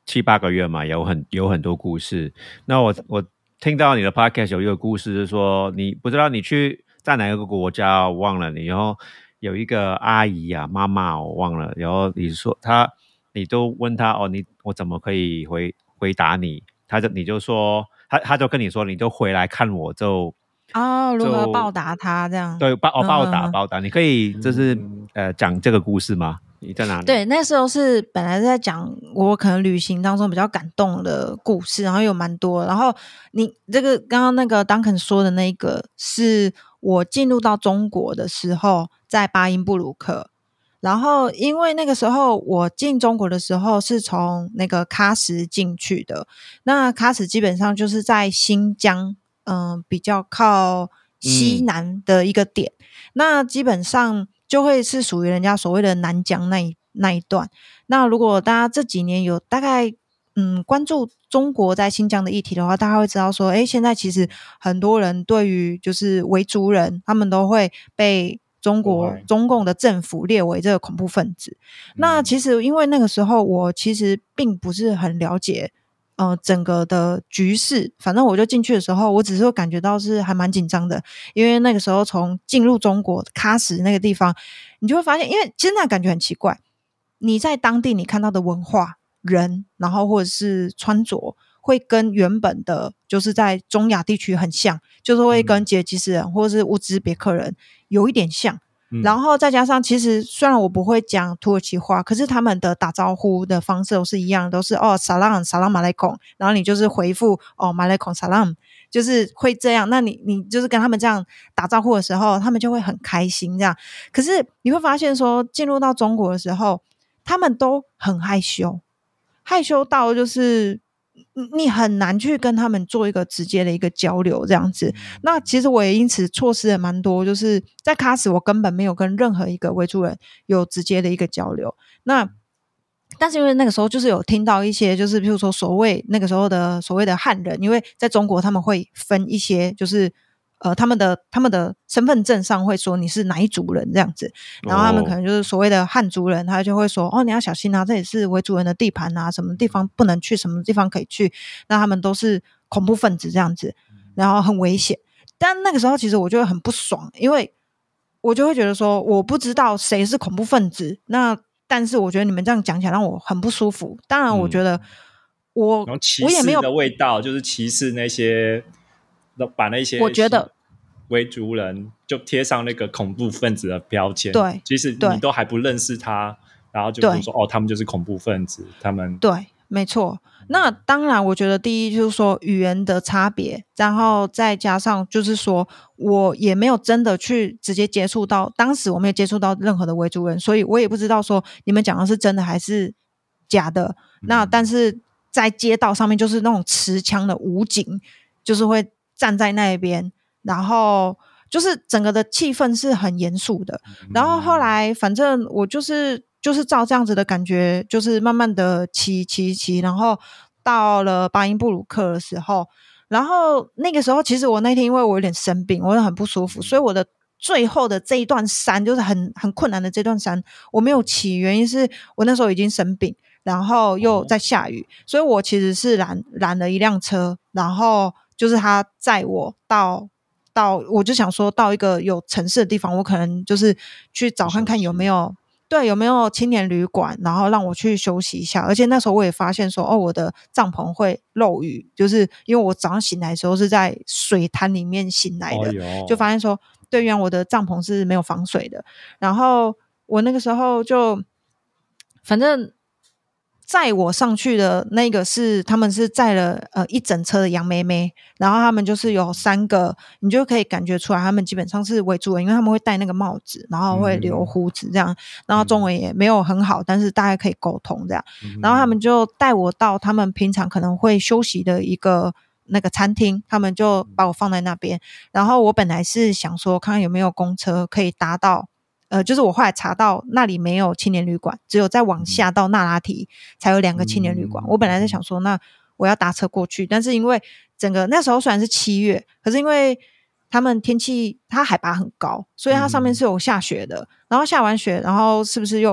7-8个月嘛，有很多故事。那我听到你的 podcast 有一个故事是说，你不知道你去在哪个国家我忘了，你然后有一个阿姨啊妈妈我忘了，然后你说你都问她我怎么可以回答你，你就说他就跟你说你就回来看我就如何报答他这样。 对，报答，你可以就是讲这个故事吗？你在哪里？ 对，那时候是本来是在讲我可能旅行当中比较感动的故事，然后有蛮多。然后你这个刚刚那个 Duncan 说的那个是我进入到中国的时候，在巴音布鲁克。然后因为那个时候我进中国的时候是从那个喀什进去的，那喀什基本上就是在新疆比较靠西南的一个点，那基本上就会是属于人家所谓的南疆那一段。那如果大家这几年有大概关注中国在新疆的议题的话，大家会知道说现在其实很多人对于就是维族人他们都会被中共的政府列为这个恐怖分子。那其实因为那个时候我其实并不是很了解整个的局势，反正我就进去的时候我只是会感觉到是还蛮紧张的，因为那个时候从进入中国喀什那个地方，你就会发现因为现在感觉很奇怪，你在当地你看到的文化人然后或者是穿着会跟原本的就是在中亚地区很像，就是会跟吉尔吉斯人或者是乌兹别克人有一点像，然后再加上其实虽然我不会讲土耳其话，可是他们的打招呼的方式都是一样，都是salam马来孔，然后你就是回复马来孔 salam， 就是会这样。那你就是跟他们这样打招呼的时候，他们就会很开心这样。可是你会发现说进入到中国的时候，他们都很害羞到就是你很难去跟他们做一个直接的一个交流这样子。那其实我也因此错失了蛮多，就是在喀什我根本没有跟任何一个维族人有直接的一个交流。那但是因为那个时候就是有听到一些就是譬如说那个时候的所谓的汉人，因为在中国他们会分一些就是他们的身份证上会说你是哪一族人这样子，然后他们可能就是所谓的汉族人，他就会说你要小心啊，这里是维族人的地盘啊，什么地方不能去，什么地方可以去，那他们都是恐怖分子这样子，然后很危险。但那个时候其实我就很不爽，因为我就会觉得说我不知道谁是恐怖分子，但是我觉得你们这样讲起来让我很不舒服。当然我觉得我也没有的味道，就是歧视那些把那些我觉得维族人就贴上那个恐怖分子的标签， 对， 其实你都还不认识他，然后就说他们就是恐怖分子，他们对，没错。那当然我觉得第一就是说语言的差别，然后再加上就是说我也没有真的去直接接触到，当时我没有接触到任何的维族人，所以我也不知道说你们讲的是真的还是假的。那但是在街道上面就是那种持枪的武警就是会站在那边，然后就是整个的气氛是很严肃的。然后后来反正我就是照这样子的感觉，就是慢慢的骑，然后到了巴音布鲁克的时候，然后那个时候其实我那天因为我有点生病，我很不舒服，所以我的最后的这一段山就是很困难的这段山我没有骑，原因是我那时候已经生病，然后又在下雨，所以我其实是拦了一辆车，然后就是他载我到我就想说到一个有城市的地方，我可能就是去找看看有没有青年旅馆，然后让我去休息一下。而且那时候我也发现说我的帐篷会漏雨，就是因为我早上醒来的时候是在水滩里面醒来的，就发现说对，原来我的帐篷是没有防水的。然后我那个时候就反正载我上去的那个他们是载了一整车的洋妹妹，然后他们就是有3个，你就可以感觉出来他们基本上是维族人，因为他们会戴那个帽子，然后会留胡子这样，然后中文也没有很好，但是大概可以沟通这样。然后他们就带我到他们平常可能会休息的一个那个餐厅，他们就把我放在那边。然后我本来是想说看看有没有公车可以搭到就是我后来查到那里没有青年旅馆，只有再往下到那拉提才有2个青年旅馆。我本来在想说那我要搭车过去，但是因为整个那时候虽然是7月，可是因为他们天气它海拔很高，所以它上面是有下雪的，然后下完雪然后是不是又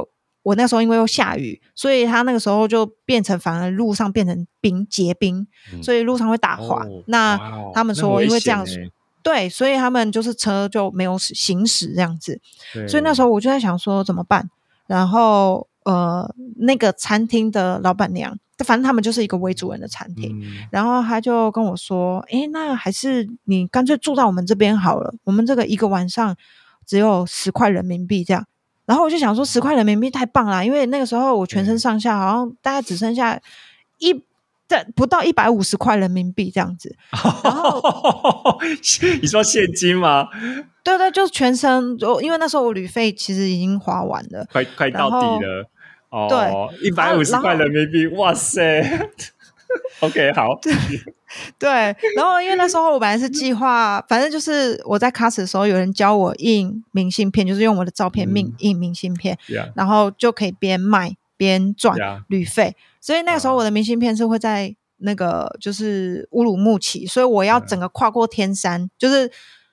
我那时候因为又下雨，所以它那个时候就变成反而路上变成结冰，所以路上会打滑。那他们说因为这样对，所以他们就是车就没有行驶这样子。所以那时候我就在想说怎么办，然后那个餐厅的老板娘，反正他们就是一个维族人的餐厅，然后他就跟我说那还是你干脆住在我们这边好了，我们这个一个晚上只有10块人民币这样。然后我就想说10块人民币太棒了，因为那个时候我全身上下好像大概只剩下不到150块人民币这样子。然后你说现金吗？ 对对，就是全身，因为那时候我旅费其实已经花完了， 快到底了。 对 ，150块人民币，哇塞！OK， 好。 对，然后因为那时候我本来是计划，反正就是我在 CAS 的时候，有人教我印明信片，就是用我的照片印明信片，然后就可以边卖边赚旅费。所以那个时候我的明信片是会在那个就是乌鲁木齐，所以我要整个跨过天山，就是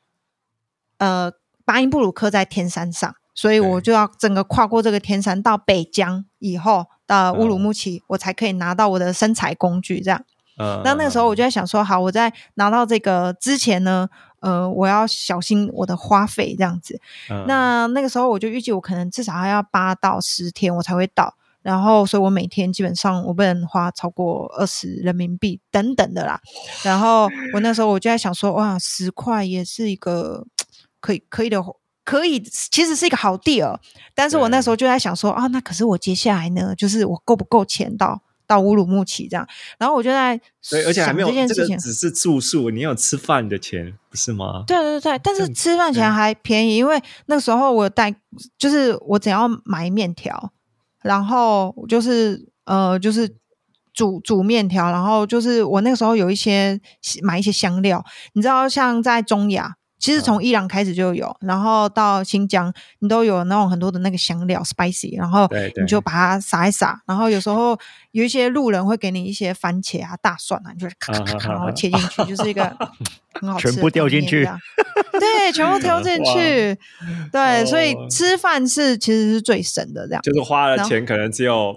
巴音布鲁克在天山上，所以我就要整个跨过这个天山到北疆以后到乌鲁木齐，我才可以拿到我的生财工具这样。那个时候我就在想说，好，我在拿到这个之前呢，我要小心我的花费这样子。那个时候我就预计我可能至少还要8到10天我才会到，然后所以我每天基本上我不能花超过20人民币等等的啦。然后我那时候我就在想说，哇，10块也是一个可以，其实是一个好 deal。但是我那时候就在想说，那可是我接下来呢，就是我够不够钱到乌鲁木齐这样。然后我就在想这件事情， 而且还没有这个只是住宿，你有吃饭的钱不是吗？ 对对对，但是吃饭钱还便宜，因为那时候我就是我只要买面条，然后就是煮面条，然后就是我那个时候有买一些香料，你知道像在中亚。其实从伊朗开始就有，然后到新疆你都有那种很多的那个香料 spicy， 然后你就把它撒一撒，然后有时候有一些路人会给你一些番茄啊大蒜啊，你就咔咔咔然后切进去，就是一个很好吃的全部丢进去对，全部丢进去对，所以吃饭其实是最省的这样， 就是花了钱可能只有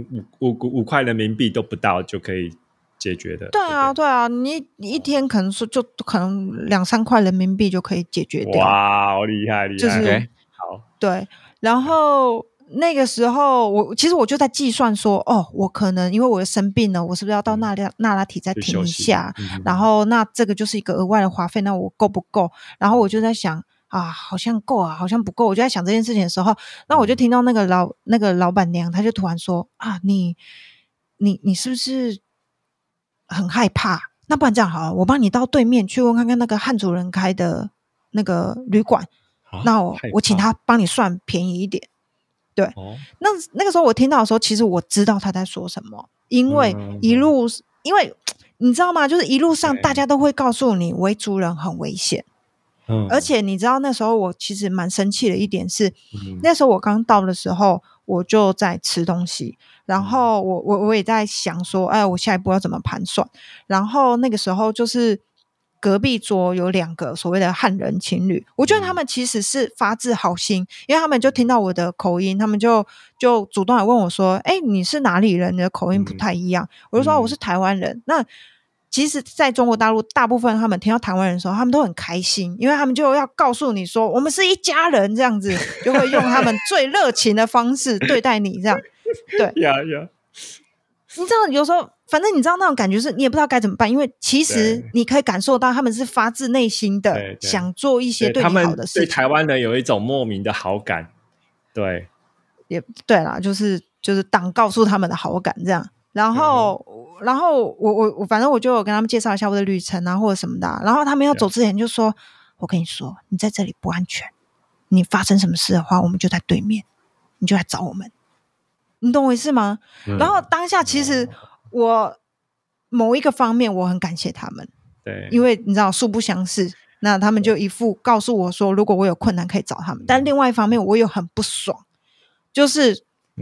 5块人民币都不到就可以解决的。 对啊对啊，你一天可能就可能2-3块人民币就可以解决掉。 哇，好厉害厉害， 就是好对。然后那个时候其实我就在计算说，我可能因为我生病了，我是不是要到那拉提再停一下，然后那这个就是一个额外的花费，那我够不够？然后我就在想好像够啊，好像不够。我就在想这件事情的时候，那我就听到那个老板娘，她就突然说你是不是很害怕？那不然这样好了，我帮你到对面去问看看那个汉族人开的那个旅馆，那我请他帮你算便宜一点。对，那个时候我听到的时候，其实我知道他在说什么，因为因为你知道吗？就是一路上大家都会告诉你维族人很危险。而且你知道那时候我其实蛮生气的一点是，那时候我刚到的时候我就在吃东西，然后我也在想说我下一步要怎么盘算。然后那个时候就是隔壁桌有2个所谓的汉人情侣，我觉得他们其实是发自好心，因为他们就听到我的口音，他们就主动来问我说你是哪里人？你的口音不太一样。我就说我是台湾人。那其实在中国大陆大部分他们听到台湾人的时候，他们都很开心，因为他们就要告诉你说我们是一家人这样子，就会用他们最热情的方式对待你这样。对你知道有时候反正你知道那种感觉是你也不知道该怎么办，因为其实你可以感受到他们是发自内心的想做一些对你好的事情。 对台湾人有一种莫名的好感。对， 也对啦，就是党告诉他们的好感这样。然后我反正我就有跟他们介绍一下我的旅程啊或者什么的然后他们要走之前就说我跟你说你在这里不安全，你发生什么事的话我们就在对面，你就来找我们，你懂我意思吗？然后当下其实我某一个方面我很感谢他们，对，因为你知道素不相识，那他们就一副告诉我说如果我有困难可以找他们。但另外一方面我又很不爽，就是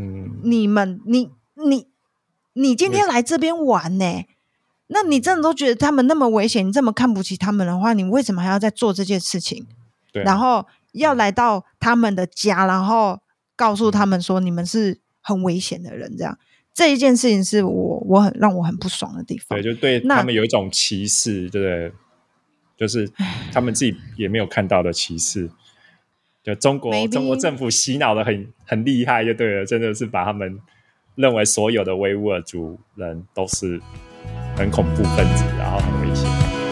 你今天来这边玩呢，那你真的都觉得他们那么危险，你这么看不起他们的话，你为什么还要再做这件事情？对，然后要来到他们的家，然后告诉他们说你们是很危险的人，这一件事情是让我很不爽的地方。 对，就对他们有一种歧视，对不对？就是他们自己也没有看到的歧视。就中国政府洗脑的很厉害，就对了，真的是把他们认为所有的维吾尔族人都是很恐怖分子，然后很危险。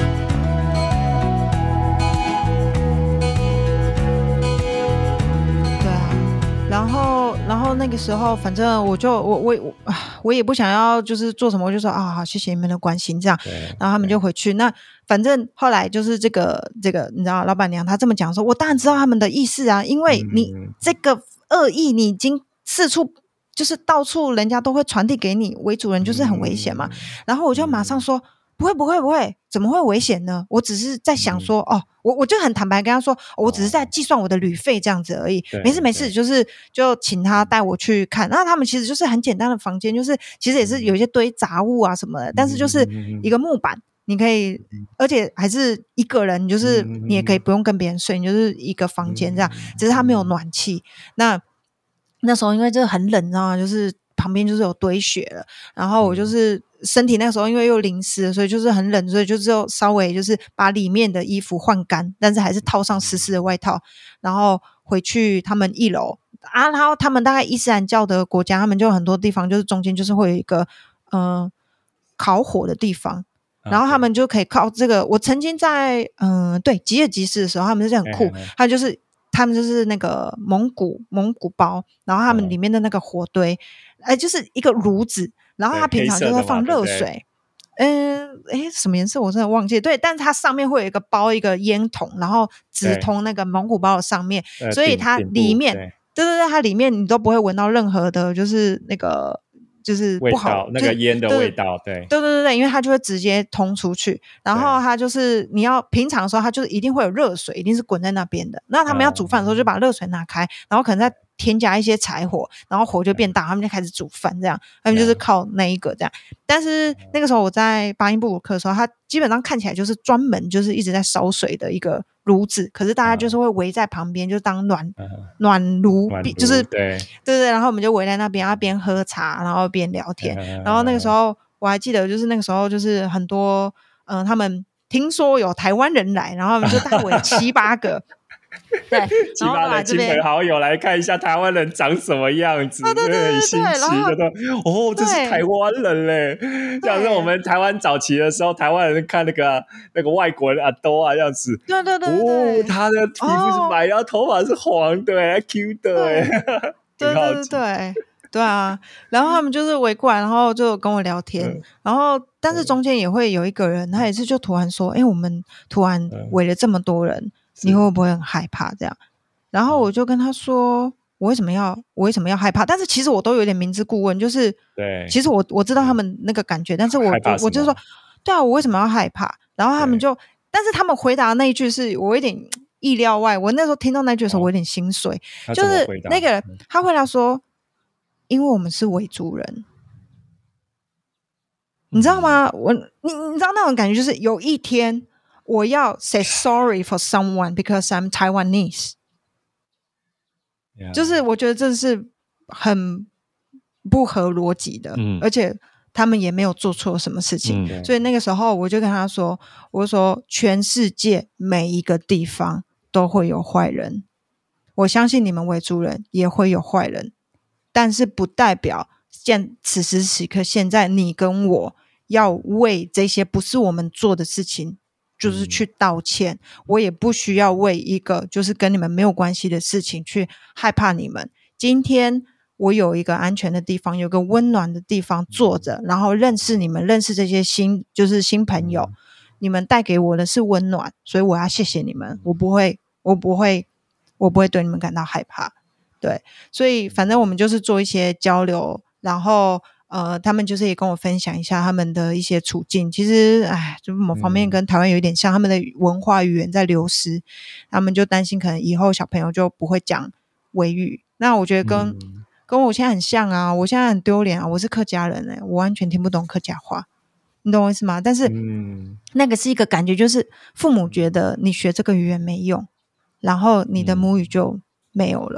对啊，然后那个时候，反正我也不想要就是做什么，我就说啊，好，谢谢你们的关心，这样，然后他们就回去。那反正后来就是这个，你知道，老板娘她这么讲说，我当然知道他们的意思啊，因为你这个恶意，你已经四处就是到处人家都会传递给你，维族人就是很危险嘛。然后我就马上说，不会，怎么会危险呢？我只是在想说，我就很坦白跟他说，我只是在计算我的旅费这样子而已，没事，就请他带我去看。那他们其实就是很简单的房间，就是其实也是有一些堆杂物啊什么的，但是就是一个木板，你可以，而且还是一个人，就是你也可以不用跟别人睡，你就是一个房间这样，只是它没有暖气。那时候因为这很冷，你知道吗？就是旁边就是有堆雪了，然后我就是身体那个时候因为又淋湿了，所以就是很冷，所以就只有稍微就是把里面的衣服换干，但是还是套上湿湿的外套，然后回去他们1楼啊。然后他们大概伊斯兰教的国家，他们就有很多地方就是中间就是会有一个烤火的地方，然后他们就可以靠这个。我曾经在对吉尔吉斯的时候，他们是很酷，他们就是那个蒙古包，然后他们里面的那个火堆，就是一个炉子，然后他平常就会放热水，什么颜色我真的忘记，对，但是它上面会有包一个烟筒，然后直通那个蒙古包的上面，所以它里面，对，它里面你都不会闻到任何的，就是那个。就是不好， 那个烟的味道，对， 因为它就会直接通出去，然后它就是你要平常的时候，它就是一定会有热水，一定是滚在那边的。那他们要煮饭的时候，就把热水拿开，然后可能再添加一些柴火，然后火就变大，他们就开始煮饭，这样，他们就是靠那一个这样。但是那个时候我在巴音布鲁克的时候，它基本上看起来就是专门就是一直在烧水的一个炉子，可是大家就是会围在旁边，就当暖炉，就是对，然后我们就围在那边，边喝茶，然后边聊天。然后那个时候我还记得，就是那个时候就是很多他们听说有台湾人来，然后他们就带围7、8个。对 ，7、8个亲朋好友来看一下台湾人长什么样子，对，很新奇，就这是台湾人嘞。像是我们台湾早期的时候，台湾人看那个外国人阿多啊样子， 对， 他的皮肤是白，然后头发是黄的，Q 的， 对啊，然后他们就是围过来，然后就跟我聊天，然后但是中间也会有一个人，他也是就突然说，我们突然围了这么多人。你会不会很害怕这样？然后我就跟他说，我为什么要害怕？但是其实我都有点明知故问，就是对，其实我知道他们那个感觉，但是我就说，对啊，我为什么要害怕？然后他们就，但是他们回答的那一句是我有点意料外。我那时候听到那句的时候，我有点心碎，就是那个人他回答说，因为我们是维族人。你知道吗？你知道那种感觉，就是有一天。我要 say sorry for someone because I'm Taiwanese， 就是我觉得这是很不合逻辑的，而且他们也没有做错什么事情，所以那个时候我就跟他说，我说全世界每一个地方都会有坏人，我相信你们维族人也会有坏人，但是不代表此时此刻现在你跟我要为这些不是我们做的事情就是去道歉，我也不需要为一个就是跟你们没有关系的事情去害怕你们。今天我有一个安全的地方，有个温暖的地方坐着，然后认识你们，认识这些新朋友，你们带给我的是温暖，所以我要谢谢你们，我不会对你们感到害怕。对，所以反正我们就是做一些交流，然后他们就是也跟我分享一下他们的一些处境，其实就某方面跟台湾有一点像，他们的文化语言在流失，他们就担心可能以后小朋友就不会讲维语。那我觉得跟我现在很像啊，我现在很丢脸啊，我是客家人我完全听不懂客家话，你懂我意思吗？但是那个是一个感觉，就是父母觉得你学这个语言没用，然后你的母语就没有了。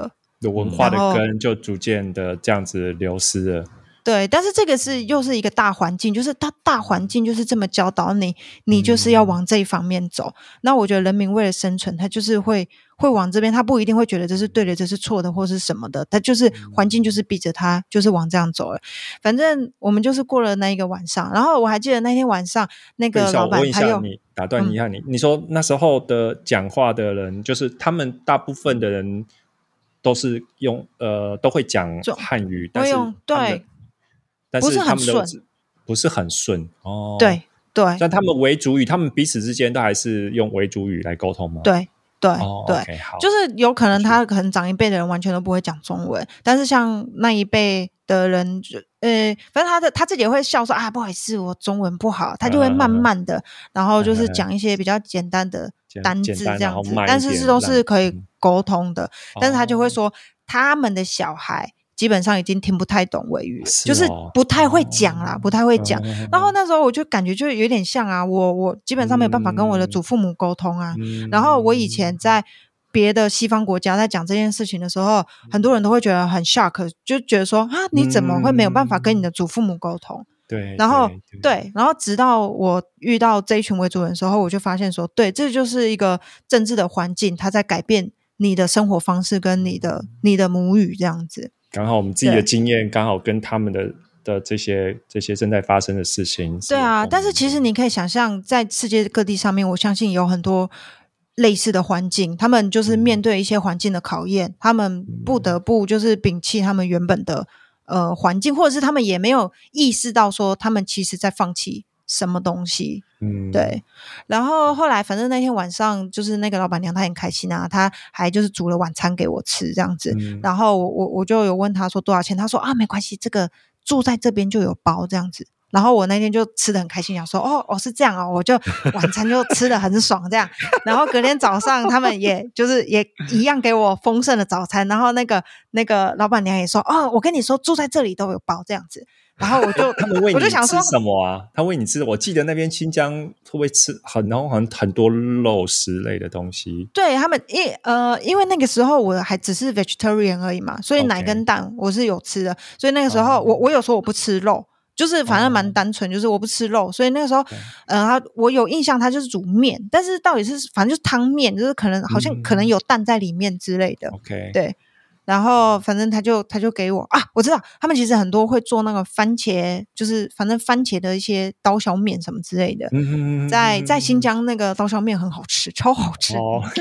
文化的根就逐渐的这样子流失了。 对，但是这个又是一个大环境，就是它大环境就是这么教导你，你就是要往这一方面走。那我觉得人民为了生存，他就是会往这边，他不一定会觉得这是对的，这是错的，或是什么的，他就是环境就是逼着他就是往这样走了。反正我们就是过了那一个晚上，然后我还记得那天晚上那个老板他又你打断一下你说那时候的讲话的人，就是他们大部分的人都是用都会讲汉语，但是对。 但是他们的不是很顺哦， 对， 但他们为主语，他们彼此之间都还是用为主语来沟通吗？ 对， okay, 好， 就是有可能他可能长一辈的人完全都不会讲中文，但是像那一辈的人，反正他自己也会笑说啊，不好意思，我中文不好，他就会慢慢的，然后就是讲一些比较简单的单字这样子，但是都是可以沟通的，但是他就会说他们的小孩基本上已经听不太懂维语，就是不太会讲啦，不太会讲。然后那时候我就感觉就有点像啊，我基本上没有办法跟我的祖父母沟通啊。然后我以前在别的西方国家在讲这件事情的时候，很多人都会觉得很 shock， 就觉得说啊，你怎么会没有办法跟你的祖父母沟通？ 对， 然后然后直到我遇到这一群维族人的时候，我就发现说，对，这就是一个政治的环境，它在改变你的生活方式跟你的母语这样子。 刚好我们自己的经验刚好跟他们的这些正在发生的事情。 对啊，但是其实你可以想象在世界各地上面，我相信有很多类似的环境，他们就是面对一些环境的考验，他们不得不就是摒弃他们原本的环境，或者是他们也没有意识到说他们其实在放弃什么东西。对。然后后来反正那天晚上就是那个老板娘她很开心啊，她还就是煮了晚餐给我吃这样子。然后我就有问她说多少钱，她说啊没关系，这个住在这边就有包这样子。然后我那天就吃得很开心，想说哦是这样哦，我就晚餐就吃得很爽这样。然后隔天早上他们也一样给我丰盛的早餐。然后那个老板娘也说哦，我跟你说住在这里都有包这样子。然后他们喂你吃什么啊？他喂你吃，我记得那边新疆会不会吃很多肉食类的东西？ 对，他们因为那个时候我还只是 vegetarian 而已嘛，所以奶跟蛋我是有吃的。所以那个时候我有说我不吃肉，就是反正蛮单纯，就是我不吃肉。所以那个时候我有印象他就是煮面，但是到底是反正就是汤面，就是可能好像可能有蛋在里面之类的。对。然后反正他就给我啊，我知道他们其实很多会做那个番茄，就是反正番茄的一些刀削面什么之类的。在新疆那个刀削面很好吃，超好吃。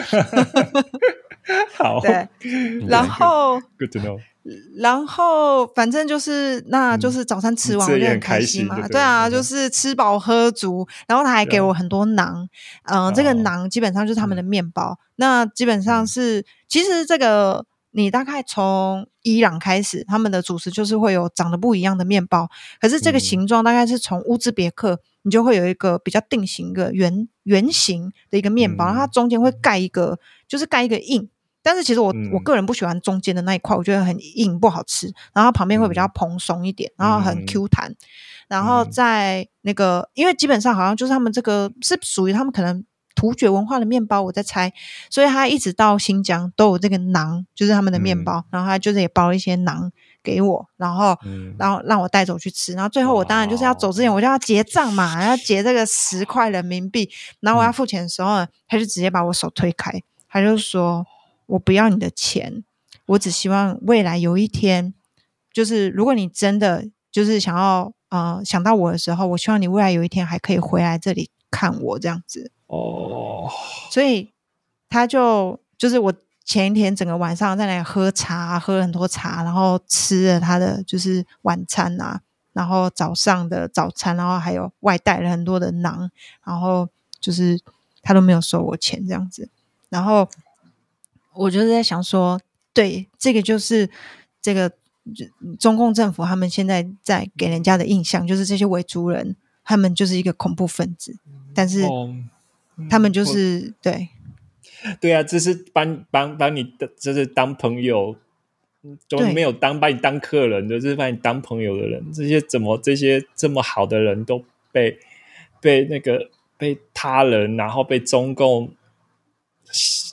好， 对，然后 good to know。 然后反正就是那就是早餐吃完我就很开心嘛。对啊，就是吃饱喝足。然后他还给我很多馕，这个馕基本上就是他们的面包。那基本上是其实这个你大概从伊朗开始，他们的主食就是会有长得不一样的面包，可是这个形状大概是从乌兹别克，你就会有一个比较定型的圆形的一个面包，然后它中间会盖一个印。但是其实我个人不喜欢中间的那一块，我觉得很硬不好吃，然后旁边会比较蓬松一点，然后很 Q 弹。然后在那个因为基本上好像就是他们这个是属于他们可能突厥文化的面包，我在猜，所以他一直到新疆都有这个馕，就是他们的面包。然后他就是也包了一些馕给我，然后让我带走去吃。然后最后我当然就是要走之前我就要结账嘛，要结这个10块人民币。然后我要付钱的时候呢，他就直接把我手推开，他就说我不要你的钱，我只希望未来有一天，就是如果你真的就是想要想到我的时候，我希望你未来有一天还可以回来这里看我这样子。所以他就是我前一天整个晚上在那里喝茶，喝了很多茶，然后吃了他的就是晚餐啊，然后早上的早餐，然后还有外带了很多的馕，然后就是他都没有收我钱这样子。然后我就是在想说，对，这个就是这个中共政府他们现在在给人家的印象，就是这些维族人他们就是一个恐怖分子，但是他们就是对啊，这是把你就是当朋友，都没有把你当客人的，就是把你当朋友的人，这些这么好的人都被被他人，然后被中共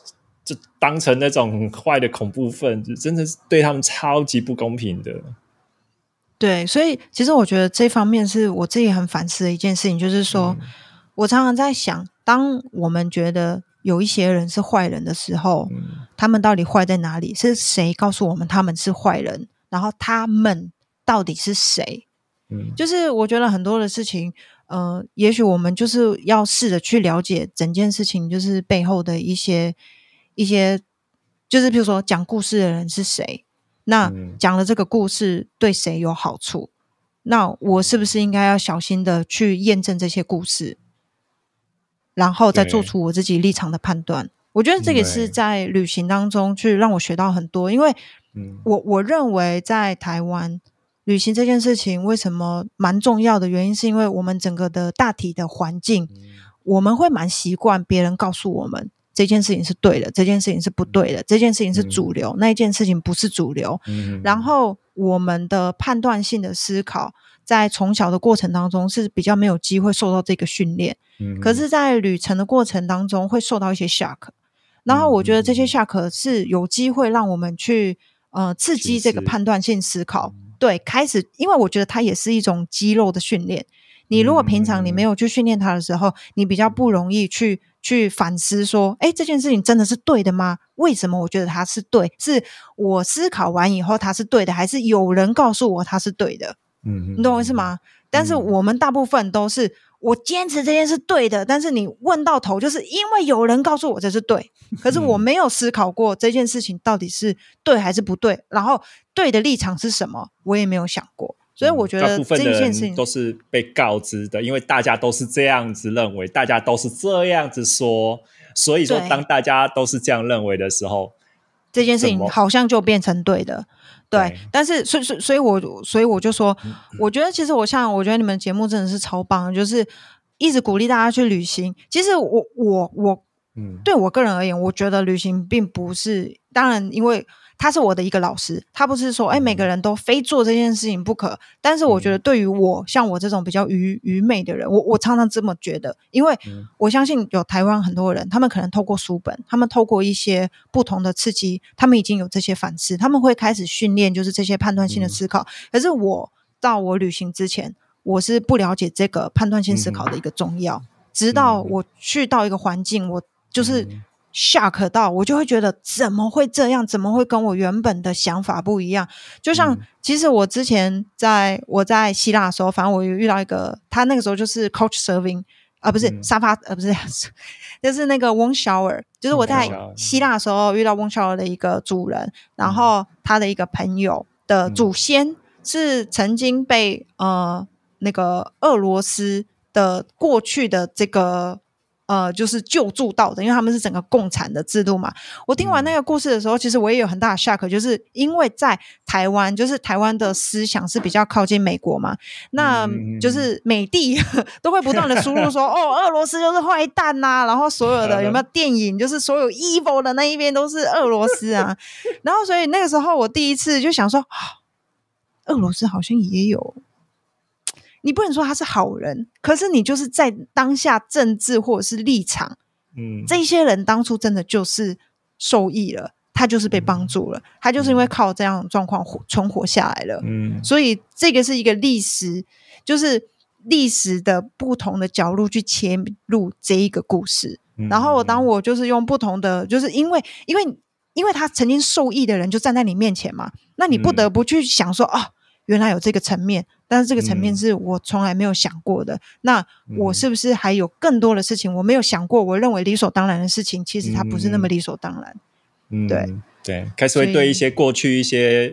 就当成那种很坏的恐怖分子，真的是对他们超级不公平的。 对，所以其实我觉得这方面是我自己很反思的一件事情，就是说，我常常在想，当我们觉得有一些人是坏人的时候，他们到底坏在哪里？是谁告诉我们他们是坏人？然后他们到底是谁？就是我觉得很多的事情，也许我们就是要试着去了解整件事情，就是背后的一些，就是比如说讲故事的人是谁。那讲了这个故事对谁有好处，那我是不是应该要小心的去验证这些故事，然后再做出我自己立场的判断。我觉得这个是在旅行当中去让我学到很多，因为我认为在台湾旅行这件事情为什么蛮重要的原因，是因为我们整个的大体的环境，我们会蛮习惯别人告诉我们这件事情是对的，这件事情是不对的，这件事情是主流，那一件事情不是主流。然后我们的判断性的思考在从小的过程当中是比较没有机会受到这个训练，可是在旅程的过程当中会受到一些 shock， 然后我觉得这些 shock 是有机会让我们去刺激这个判断性思考，对，开始，因为我觉得它也是一种肌肉的训练。你如果平常你没有去训练它的时候，你比较不容易去反思说，这件事情真的是对的吗？为什么我觉得它是对？是我思考完以后它是对的，还是有人告诉我它是对的？你懂我意思吗？但是我们大部分都是我坚持这件事对的，但是你问到头就是因为有人告诉我这是对，可是我没有思考过这件事情到底是对还是不对，然后对的立场是什么，我也没有想过。所以我觉得这件事情都是被告知的，因为大家都是这样子认为，大家都是这样子说，所以说当大家都是这样认为的时候， 这件事情好像就变成对的。对，但是所以我就说，我觉得其实我觉得你们节目真的是超棒，就是一直鼓励大家去旅行。其实我对我个人而言，我觉得旅行并不是，当然因为他是我的一个老师，他不是说每个人都非做这件事情不可，但是我觉得对于我像我这种比较愚昧的人，我常常这么觉得，因为我相信有台湾很多人，他们可能透过书本，他们透过一些不同的刺激，他们已经有这些反思，他们会开始训练就是这些判断性的思考，可是我到我旅行之前，我是不了解这个判断性思考的一个重要，直到我去到一个环境，我就是shock 到，我就会觉得怎么会这样，怎么会跟我原本的想法不一样。就像其实我之前我在希腊的时候，反正我有遇到一个，他那个时候就是 couch serving 不是沙发不是就是那个 warm shower， 就是我在希腊的时候遇到 warm shower 的一个主人，然后他的一个朋友的祖先是曾经被那个俄罗斯的过去的这个就是救助到的，因为他们是整个共产的制度嘛。我听完那个故事的时候，其实我也有很大的 shock， 就是因为在台湾，就是台湾的思想是比较靠近美国嘛，那就是美帝都会不断的输入说俄罗斯就是坏蛋啊，然后所有的有没有电影就是所有 evil 的那一边都是俄罗斯啊，然后所以那个时候我第一次就想说俄罗斯好像也有，你不能说他是好人，可是你就是在当下政治或者是立场，这些人当初真的就是受益了，他就是被帮助了，他就是因为靠这样的状况存活下来了，所以这个是一个历史，就是历史的不同的角度去切入这一个故事，然后当我就是用不同的，就是因为他曾经受益的人就站在你面前嘛，那你不得不去想说原来有这个层面，但是这个层面是我从来没有想过的，那我是不是还有更多的事情我没有想过，我认为理所当然的事情，其实它不是那么理所当然。 对，开始会对一些过去一些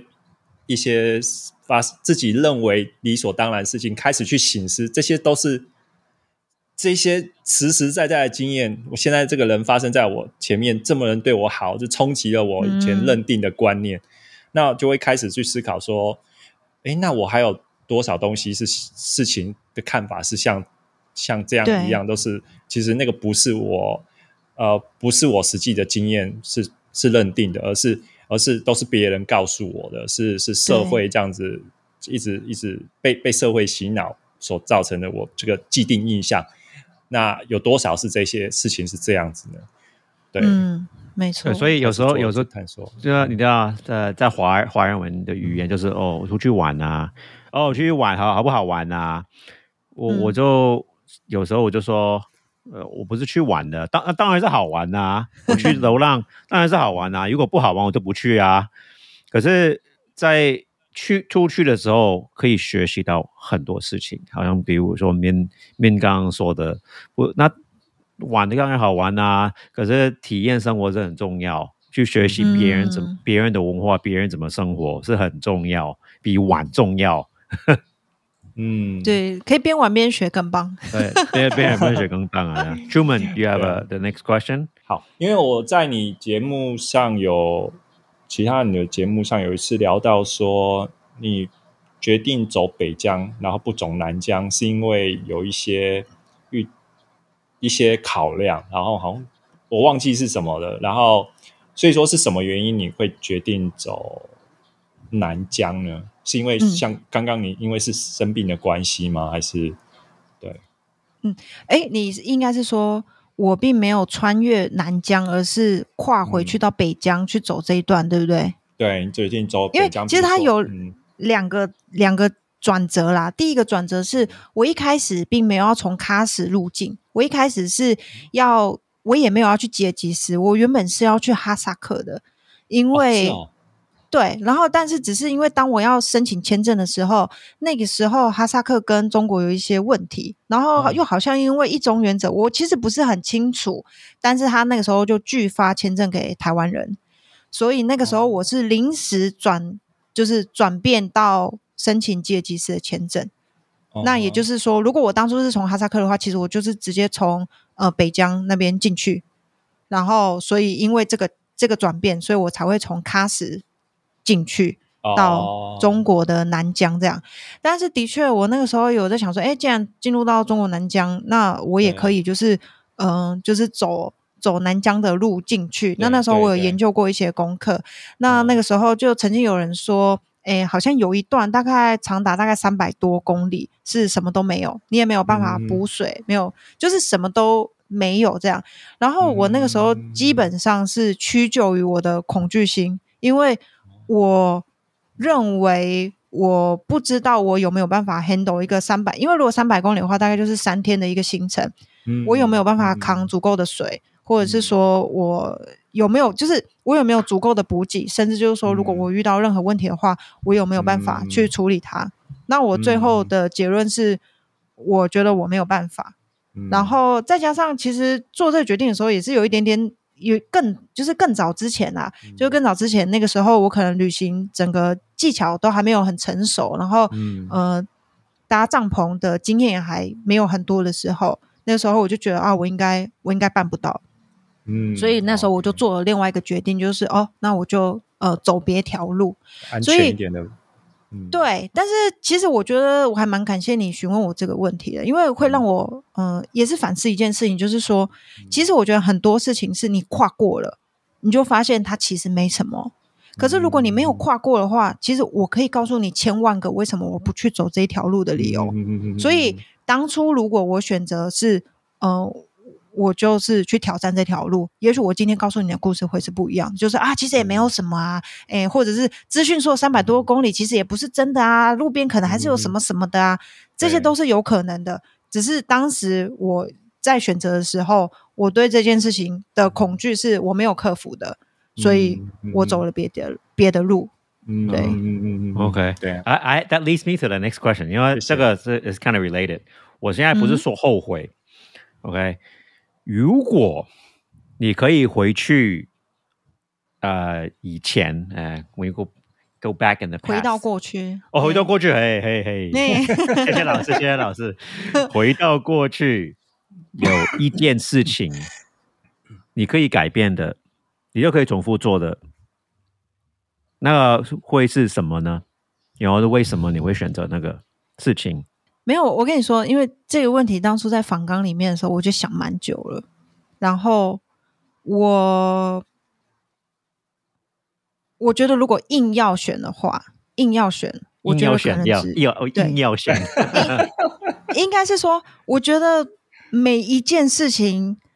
自己认为理所当然的事情开始去省思，这些都是这些实实在在的经验，我现在这个人发生在我前面，这么人对我好，就冲击了我以前认定的观念，那就会开始去思考说那我还有多少东西是事情的看法是像这样一样，都是其实那个不是我实际的经验是认定的，而是都是别人告诉我的，是社会这样子一直被社会洗脑所造成的我这个既定印象。那有多少是这些事情是这样子呢？对， 没错。 所以有时候探索， 就你知道，在华人文的语言就是我出去玩啊，出去玩好不好玩啊？我就有时候我就说，我不是去玩的，当然是好玩啊，我去流浪当然是好玩啊，如果不好玩我就不去啊。可是，在出去的时候，可以学习到很多事情，好像比如说面刚刚说的，那玩的当然好玩啊，可是体验生活是很重要，去学习别人的文化，别人怎么生活是很重要，比玩重要。 对，可以边玩边学更棒。 对，边玩边学更棒啊。Truman, you have the next question? 好，因为我在你节目上你的节目上有一次聊到说，你决定走北疆，然后不走南疆，是因为有一些考量，然后好像我忘记是什么了，然后所以说是什么原因你会决定走南疆呢？是因为像刚刚你因为是生病的关系吗？还是对？ 你应该是说我并没有穿越南疆，而是跨回去到北疆去走这一段，对不对？ 对，你决定走北疆， 因为其实它有两个转折啦。第一个转折是我一开始并没有要从喀什入境，我一开始是我也没有要去吉尔吉斯，我原本是要去哈萨克的，因为对，然后但是只是因为当我要申请签证的时候，那个时候哈萨克跟中国有一些问题，然后又好像因为一中原则，我其实不是很清楚，但是他那个时候就拒发签证给台湾人，所以那个时候我是临时转变到申请吉尔吉斯的签证。那也就是说，如果我当初是从哈萨克的话，其实我就是直接从北疆那边进去，然后所以因为这个转变，所以我才会从喀什进去到中国的南疆这样。但是的确我那个时候有在想说，既然进入到中国南疆，那我也可以就是走南疆的路进去。那时候我有研究过一些功课，那个时候就曾经有人说好像有一段长达大概300多公里是什么都没有，你也没有办法补水，没有，就是什么都没有这样。然后我那个时候基本上是屈就于我的恐惧心，因为我认为我不知道我有没有办法 handle 一个300，因为如果300公里的话大概就是3天的一个行程，我有没有办法扛足够的水，或者是说我有没有足够的补给，甚至就是说如果我遇到任何问题的话，我有没有办法去处理它。那我最后的结论是我觉得我没有办法，然后再加上其实做这个决定的时候也是有一点点更早之前啦，就更早之前那个时候我可能旅行整个技巧都还没有很成熟，然后搭帐篷的经验也还没有很多的时候，那个时候我就觉得我应该办不到，所以那时候我就做了另外一个决定，就是那我就走别条路， 安全一点的。 对，但是其实我觉得我还蛮感谢你询问我这个问题的，因为会让我也是反思一件事情，就是说其实我觉得很多事情是你跨过了，你就发现它其实没什么，可是如果你没有跨过的话，其实我可以告诉你千万个为什么我不去走这一条路的理由。所以当初如果我选择是我就是去挑战这条路，也许我今天告诉你的故事会是不一样，就是其实也没有什么啊，或者是资讯说300多公里其实也不是真的啊，路边可能还是有什么什么的啊，这些都是有可能的，只是当时我在选择的时候，我对这件事情的恐惧是我没有克服的，所以我走了别的路。对 ，OK， 对，that leads me to the next question， 因为这个is kind of related。我现在不是说后悔，OK， 如果你可以回去，以前，we go back in the past， 回到过去， 回到过去，嘿，谢谢老师，回到过去，有一件事情你可以改变的，你就可以重复做的。那个会是什么呢？然后为什么你会选择那个事情？ 没有，我跟你说，因为这个问题当初在访纲里面的时候，我就想蛮久了。然后我觉得如果硬要选的话，我觉得可能硬要选， 应该是说，我觉得每一件事情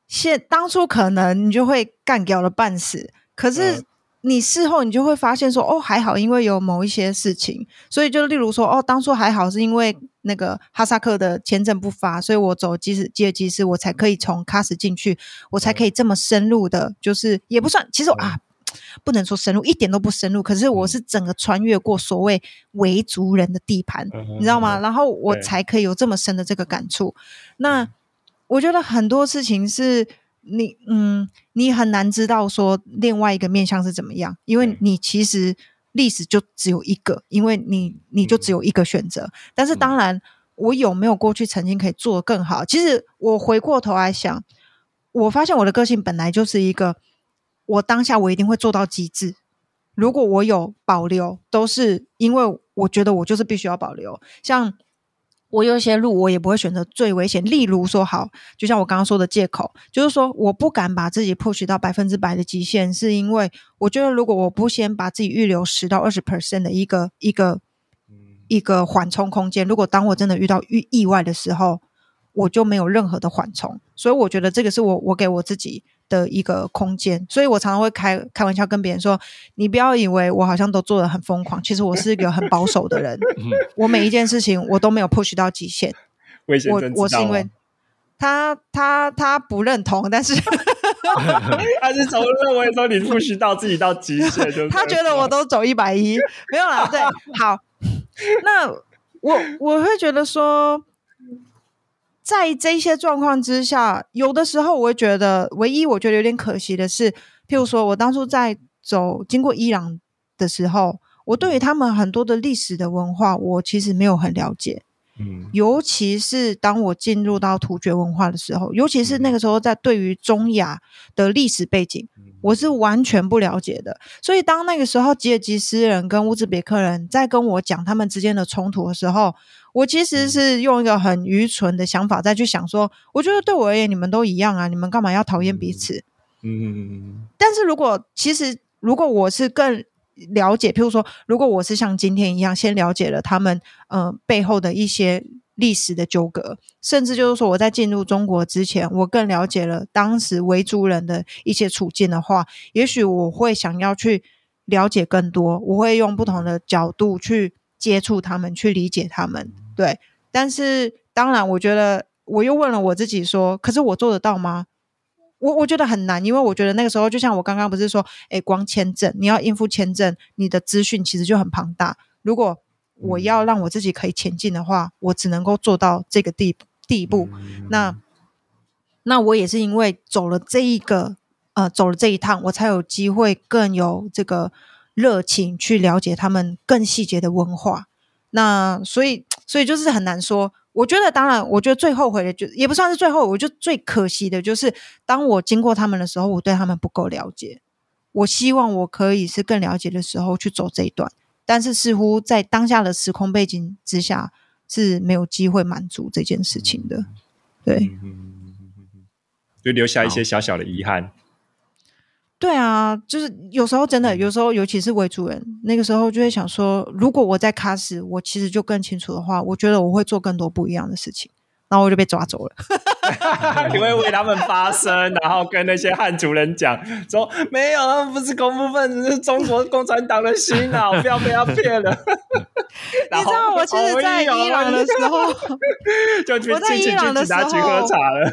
当初可能你就会干掉了半死，可是你事后你就会发现说，哦，还好，因为有某一些事情，所以就例如说，哦，当初还好是因为那个哈萨克的签证不发，所以我走吉尔吉斯，我才可以从喀什进去，我才可以这么深入的，就是也不算，其实不能说深入，一点都不深入，可是我是整个穿越过所谓维族人的地盘，你知道吗？然后我才可以有这么深的这个感触。那我觉得很多事情是你很难知道说另外一个面向是怎么样，因为你其实历史就只有一个，因为你就只有一个选择。但是当然我有没有过去曾经可以做得更好，其实我回过头来想，我发现我的个性本来就是一个我当下我一定会做到极致，如果我有保留都是因为我觉得我就是必须要保留，像我有一些路我也不会选择最危险，例如说好，就像我刚刚说的借口，就是说我不敢把自己 push 到100%的极限，是因为我觉得如果我不先把自己预留10到20% 的一个缓冲空间，如果当我真的遇到意外的时候，我就没有任何的缓冲，所以我觉得这个是我给我自己的一个空间，所以我常常会开玩笑跟别人说，你不要以为我好像都做得很疯狂，其实我是一个很保守的人我每一件事情我都没有 push 到极限。我是因为他不认同，但是他是从认为说你 push 到自己到极限就是他觉得我都走110没有啦，对，好，那我会觉得说在这些状况之下，有的时候我会觉得唯一我觉得有点可惜的是，譬如说我当初在经过伊朗的时候，我对于他们很多的历史的文化我其实没有很了解，尤其是当我进入到突厥文化的时候，尤其是那个时候在对于中亚的历史背景我是完全不了解的，所以当那个时候吉尔吉斯人跟乌兹别克人在跟我讲他们之间的冲突的时候，我其实是用一个很愚蠢的想法再去想说，我觉得对我而言你们都一样啊，你们干嘛要讨厌彼此但是如果我是更了解，譬如说如果我是像今天一样先了解了他们背后的一些历史的纠葛，甚至就是说我在进入中国之前我更了解了当时维族人的一些处境的话，也许我会想要去了解更多，我会用不同的角度去接触他们，去理解他们，对。但是当然我觉得我又问了我自己说，可是我做得到吗？我觉得很难，因为我觉得那个时候就像我刚刚不是说光签证，你要应付签证，你的资讯其实就很庞大，如果我要让我自己可以前进的话，我只能够做到这个地步那我也是因为走了这一趟，我才有机会更有这个热情去了解他们更细节的文化，那所以就是很难说。我觉得当然我觉得最后悔的也不算是最后悔，我觉得最可惜的就是当我经过他们的时候我对他们不够了解，我希望我可以是更了解的时候去走这一段，但是似乎在当下的时空背景之下是没有机会满足这件事情的，对就留下一些小小的遗憾。 对啊，就是有时候真的有时候尤其是维族人那个时候就会想说，如果我在喀什我其实就更清楚的话，我觉得我会做更多不一样的事情，然后我就被抓走了你会为他们发声，然后跟那些汉族人讲说没有，他们不是恐怖分子，是中国共产党的洗脑不要被他骗了你知道我其实在伊朗的时候就去警察局喝茶了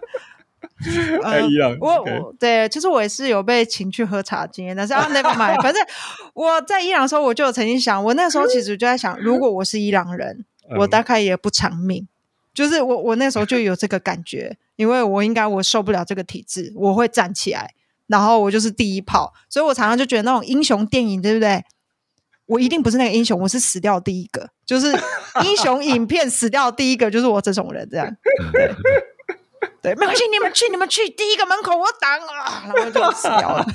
对，就是我也是有被请去喝茶经验，但是never mind 反正我在伊朗的时候我就有曾经想，我那时候其实就在想，如果我是伊朗人我大概也不长命，就是我那时候就有这个感觉，因为我受不了这个体制，我会站起来，然后我就是第一炮，所以我常常就觉得那种英雄电影对不对，我一定不是那个英雄，我是死掉第一个，就是英雄影片死掉第一个就是我这种人这样对，没关系，你们去第一个门口我挡啊，然后就死掉了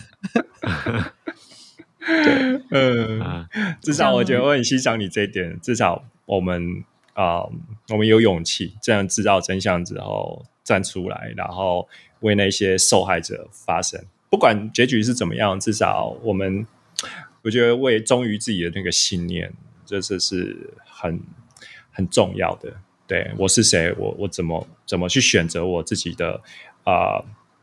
至少我觉得我很欣赏你这一点，至少我们有勇气这样知道真相之后站出来，然后为那些受害者发声，不管结局是怎么样，至少我觉得为忠于自己的那个信念，这是很重要的。对，我是谁，我怎么去选择我自己的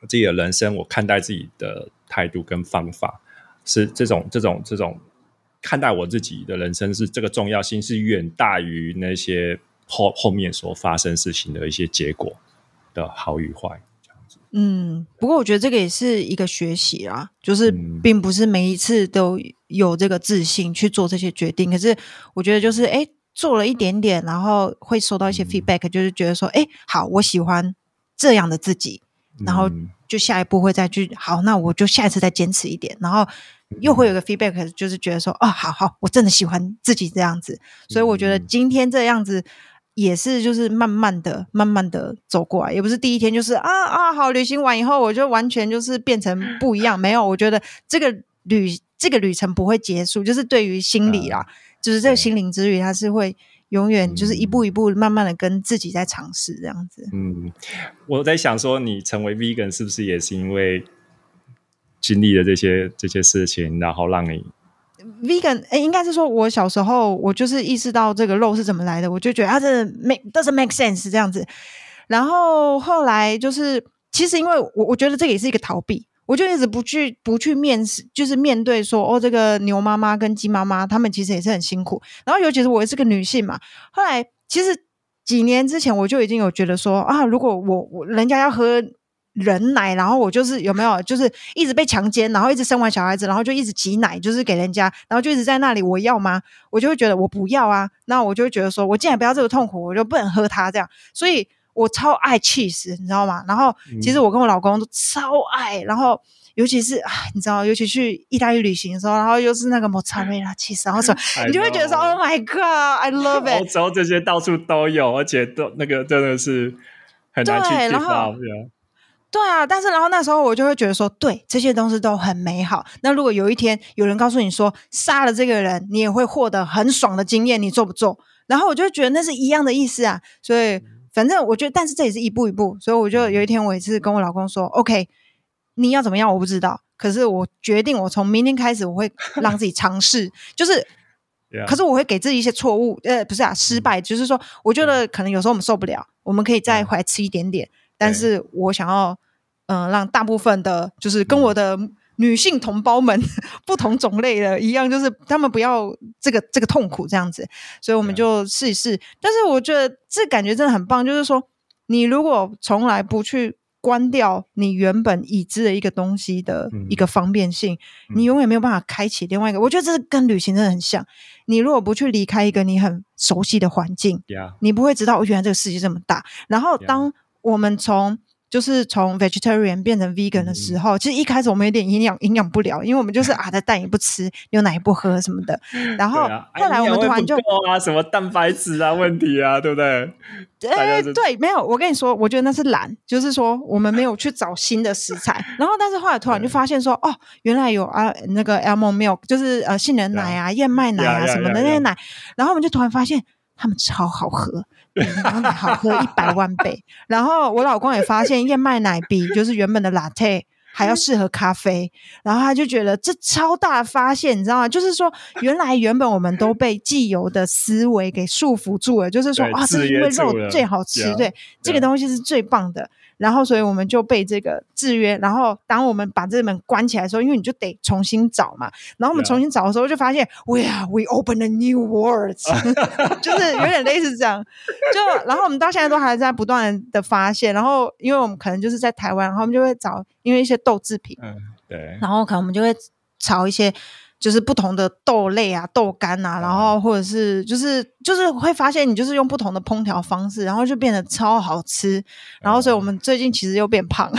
自己的人生，我看待自己的态度跟方法是这种看待我自己的人生是这个重要性是远大于那些后面所发生事情的一些结果的好与坏。 不过我觉得这个也是一个学习啦，就是并不是每一次都有这个自信去做这些决定，可是我觉得就是做了一点点，然后会收到一些 feedback，就是觉得说好，我喜欢这样的自己，然后就下一步会再去好，那我就下一次再坚持一点，然后又会有个 feedback， 就是觉得说好，我真的喜欢自己这样子，所以我觉得今天这样子也是就是慢慢的走过来，也不是第一天就是好，旅行完以后我就完全就是变成不一样，没有，我觉得这个旅程不会结束，就是对于心理啦，就是这个心灵之旅它是会永远就是一步一步慢慢的跟自己在尝试这样子。 我在想说你成为 vegan 是不是也是因为经历了这些事情，然后让你 vegan 应该是说我小时候我就是意识到这个肉是怎么来的，我就觉得它真的doesn't make sense 这样子，然后后来就是其实因为我觉得这个也是一个逃避，我就一直不去面试，就是面对说这个牛妈妈跟鸡妈妈他们其实也是很辛苦，然后尤其是我也是个女性嘛，后来其实几年之前我就已经有觉得说如果我人家要喝人奶，然后我就是有没有就是一直被强奸，然后一直生完小孩子，然后就一直挤奶就是给人家，然后就一直在那里，我要吗？我就会觉得我不要啊，那我就会觉得说我既然不要这个痛苦，我就不能喝它这样，所以我超爱 cheese 你知道吗？然后其实我跟我老公都超爱，然后尤其是你知道，尤其去意大利旅行的时候，然后又是那个 mozzarella cheese， 然后什么你就会觉得说 Oh my God I love it， 欧洲这些到处都有，而且都那个真的是很难去介绍。 对啊，但是然后那时候我就会觉得说对，这些东西都很美好，那如果有一天有人告诉你说杀了这个人你也会获得很爽的经验，你做不做？然后我就觉得那是一样的意思啊，所以反正我觉得但是这也是一步一步，所以我就有一天我也是跟我老公说 OK 你要怎么样我不知道，可是我决定我从明天开始我会让自己尝试就是可是我会给自己一些错误不是失败，就是说我觉得可能有时候我们受不了，我们可以再回来吃一点点，但是我想要让大部分的就是跟我的女性同胞们不同种类的一样，就是他们不要这个痛苦这样子，所以我们就试一试。但是我觉得这感觉真的很棒，就是说你如果从来不去关掉你原本已知的一个东西的一个方便性，你永远没有办法开启另外一个，我觉得这跟旅行真的很像，你如果不去离开一个你很熟悉的环境，你不会知道原来这个世界这么大，然后当我们从 vegetarian 变成 vegan 的时候，其实一开始我们有点营养不良，因为我们就是的蛋也不吃，牛奶也不喝什么的，然后后来我们突然就什么蛋白质问题对不对？ 对，没有，我跟你说我觉得那是懒，就是说我们没有去找新的食材然后但是后来突然就发现说原来有那个 almond milk 就是杏仁奶燕麦奶什么的那些奶，然后我们就突然发现他们超好喝，比牛奶好喝100万倍然后我老公也发现燕麦奶比就是原本的 latte 还要适合咖啡，然后他就觉得这超大的发现你知道吗？就是说原本我们都被既有的思维给束缚住了，就是说这是因为肉最好吃，对，这个东西是最棒的，然后所以我们就被这个制约，然后当我们把这门关起来的时候，因为你就得重新找嘛，然后我们重新找的时候就发现we open a new world 就是有点类似这样就然后我们到现在都还在不断的发现，然后因为我们可能就是在台湾，然后我们就会找因为一些豆制品对， 然后可能我们就会炒一些就是不同的豆类豆干然后或者是就是会发现你就是用不同的烹调方式，然后就变得超好吃，然后所以我们最近其实又变胖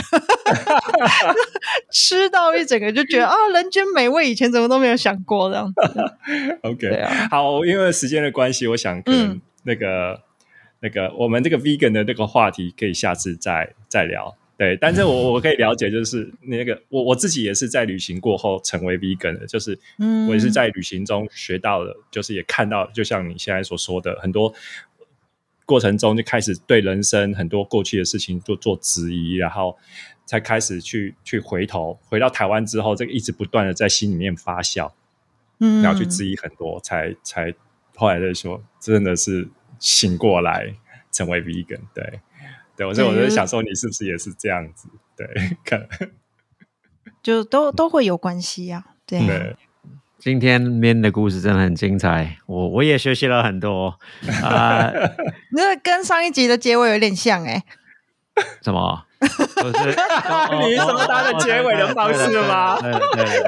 吃到一整个就觉得人间美味，以前怎么都没有想过这样子 OK 好，因为时间的关系，我想可能那个我们这个 vegan 的这个话题可以下次再聊，对，但是我可以了解，就是那个我自己也是在旅行过后成为 vegan 的，就是我也是在旅行中学到的，就是也看到，就像你现在所说的，很多过程中就开始对人生很多过去的事情做质疑，然后才开始去回到台湾之后，这个一直不断的在心里面发酵，然后去质疑很多，才后来再说真的是醒过来成为 vegan， 对。 对，所以我就想说你是不是也是这样子？对，可能就都会有关系啊。对。 今天面的故事真的很精彩，我也学习了很多那跟上一集的结尾有点像什么？就是你什么他的结尾的方式吗？ 对，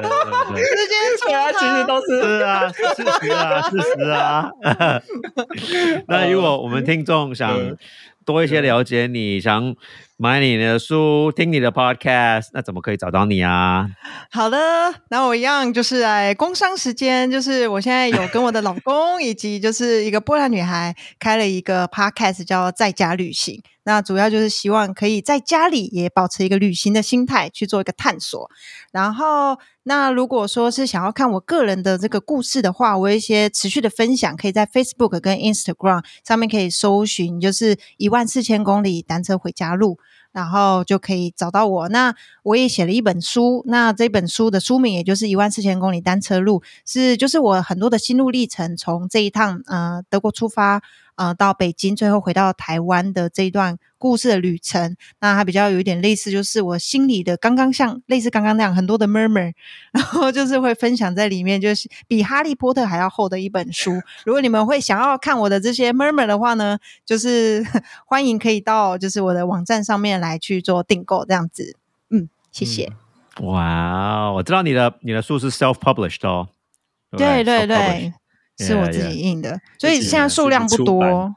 其实都是事实啊。那如果我们听众想多一些了解你，想买你的书，听你的 podcast， 那怎么可以找到你啊？ 好的，那我一样就是来工商时间，就是我现在有跟我的老公以及就是一个波兰女孩开了一个 podcast 叫在家旅行，那主要就是希望可以在家里也保持一个旅行的心态去做一个探索。然后那如果说是想要看我个人的这个故事的话，我有一些持续的分享，可以在 Facebook 跟 Instagram 上面可以搜寻，就是14000公里单车回家路，然后就可以找到我。那我也写了一本书，那这本书的书名也就是14000公里单车路，就是我很多的心路历程，从这一趟德国出发到北京，最后回到台湾的这一段故事的旅程。那它比较有一点类似，就是我心里的像类似刚刚那样很多的 murmur， 然后就是会分享在里面，就是比哈利波特还要厚的一本书。如果你们会想要看我的这些 murmur 的话呢，就是欢迎可以到就是我的网站上面来去做订购这样子。谢谢。 哇，我知道你的书是 self-published 哦。 对，是我自己印的，所以现在数量不多。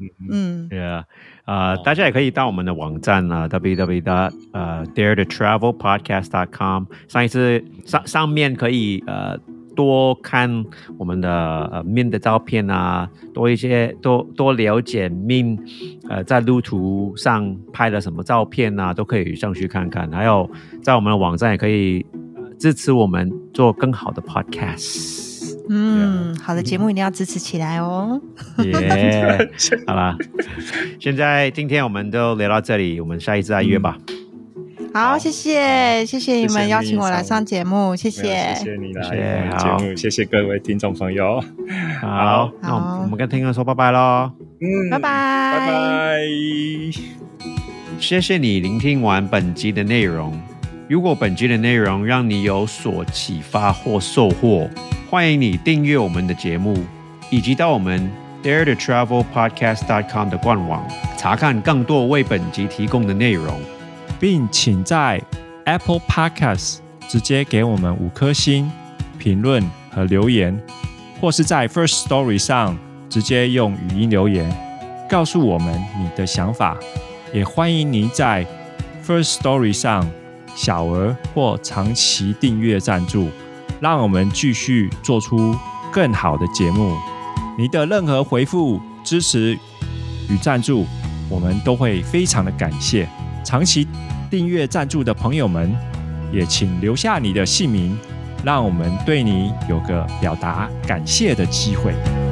大家也可以到我们的网站www.daretotravelpodcast.com 上一次上面可以多看我们的Min 的照片啊，多了解Min在路途上拍了什么照片啊，都可以上去看看。还有在我们的网站也可以支持我们做更好的 podcast。 好的节目一定要支持起来哦。 好啦，今天我们就聊到这里，我们下一次再约吧。 好，谢谢你们邀请我来上节目，谢谢你来节目，谢谢各位听众朋友。 好，那我们跟听众说拜拜咯。 拜拜。 谢谢你聆听完本集的内容。如果本集的内容让你有所启发或收获，欢迎你订阅我们的节目，以及到我们 daretotravelpodcast.com 的官网查看更多为本集提供的内容， 并请在 Apple Podcast 直接给我们5颗星评论和留言，或是在 First Story 上直接用语音留言告诉我们你的想法。也欢迎您在 First Story 上小额或长期订阅赞助，让我们继续做出更好的节目。你的任何回复、支持与赞助，我们都会非常的感谢。长期订阅赞助的朋友们，也请留下你的姓名，让我们对你有个表达感谢的机会。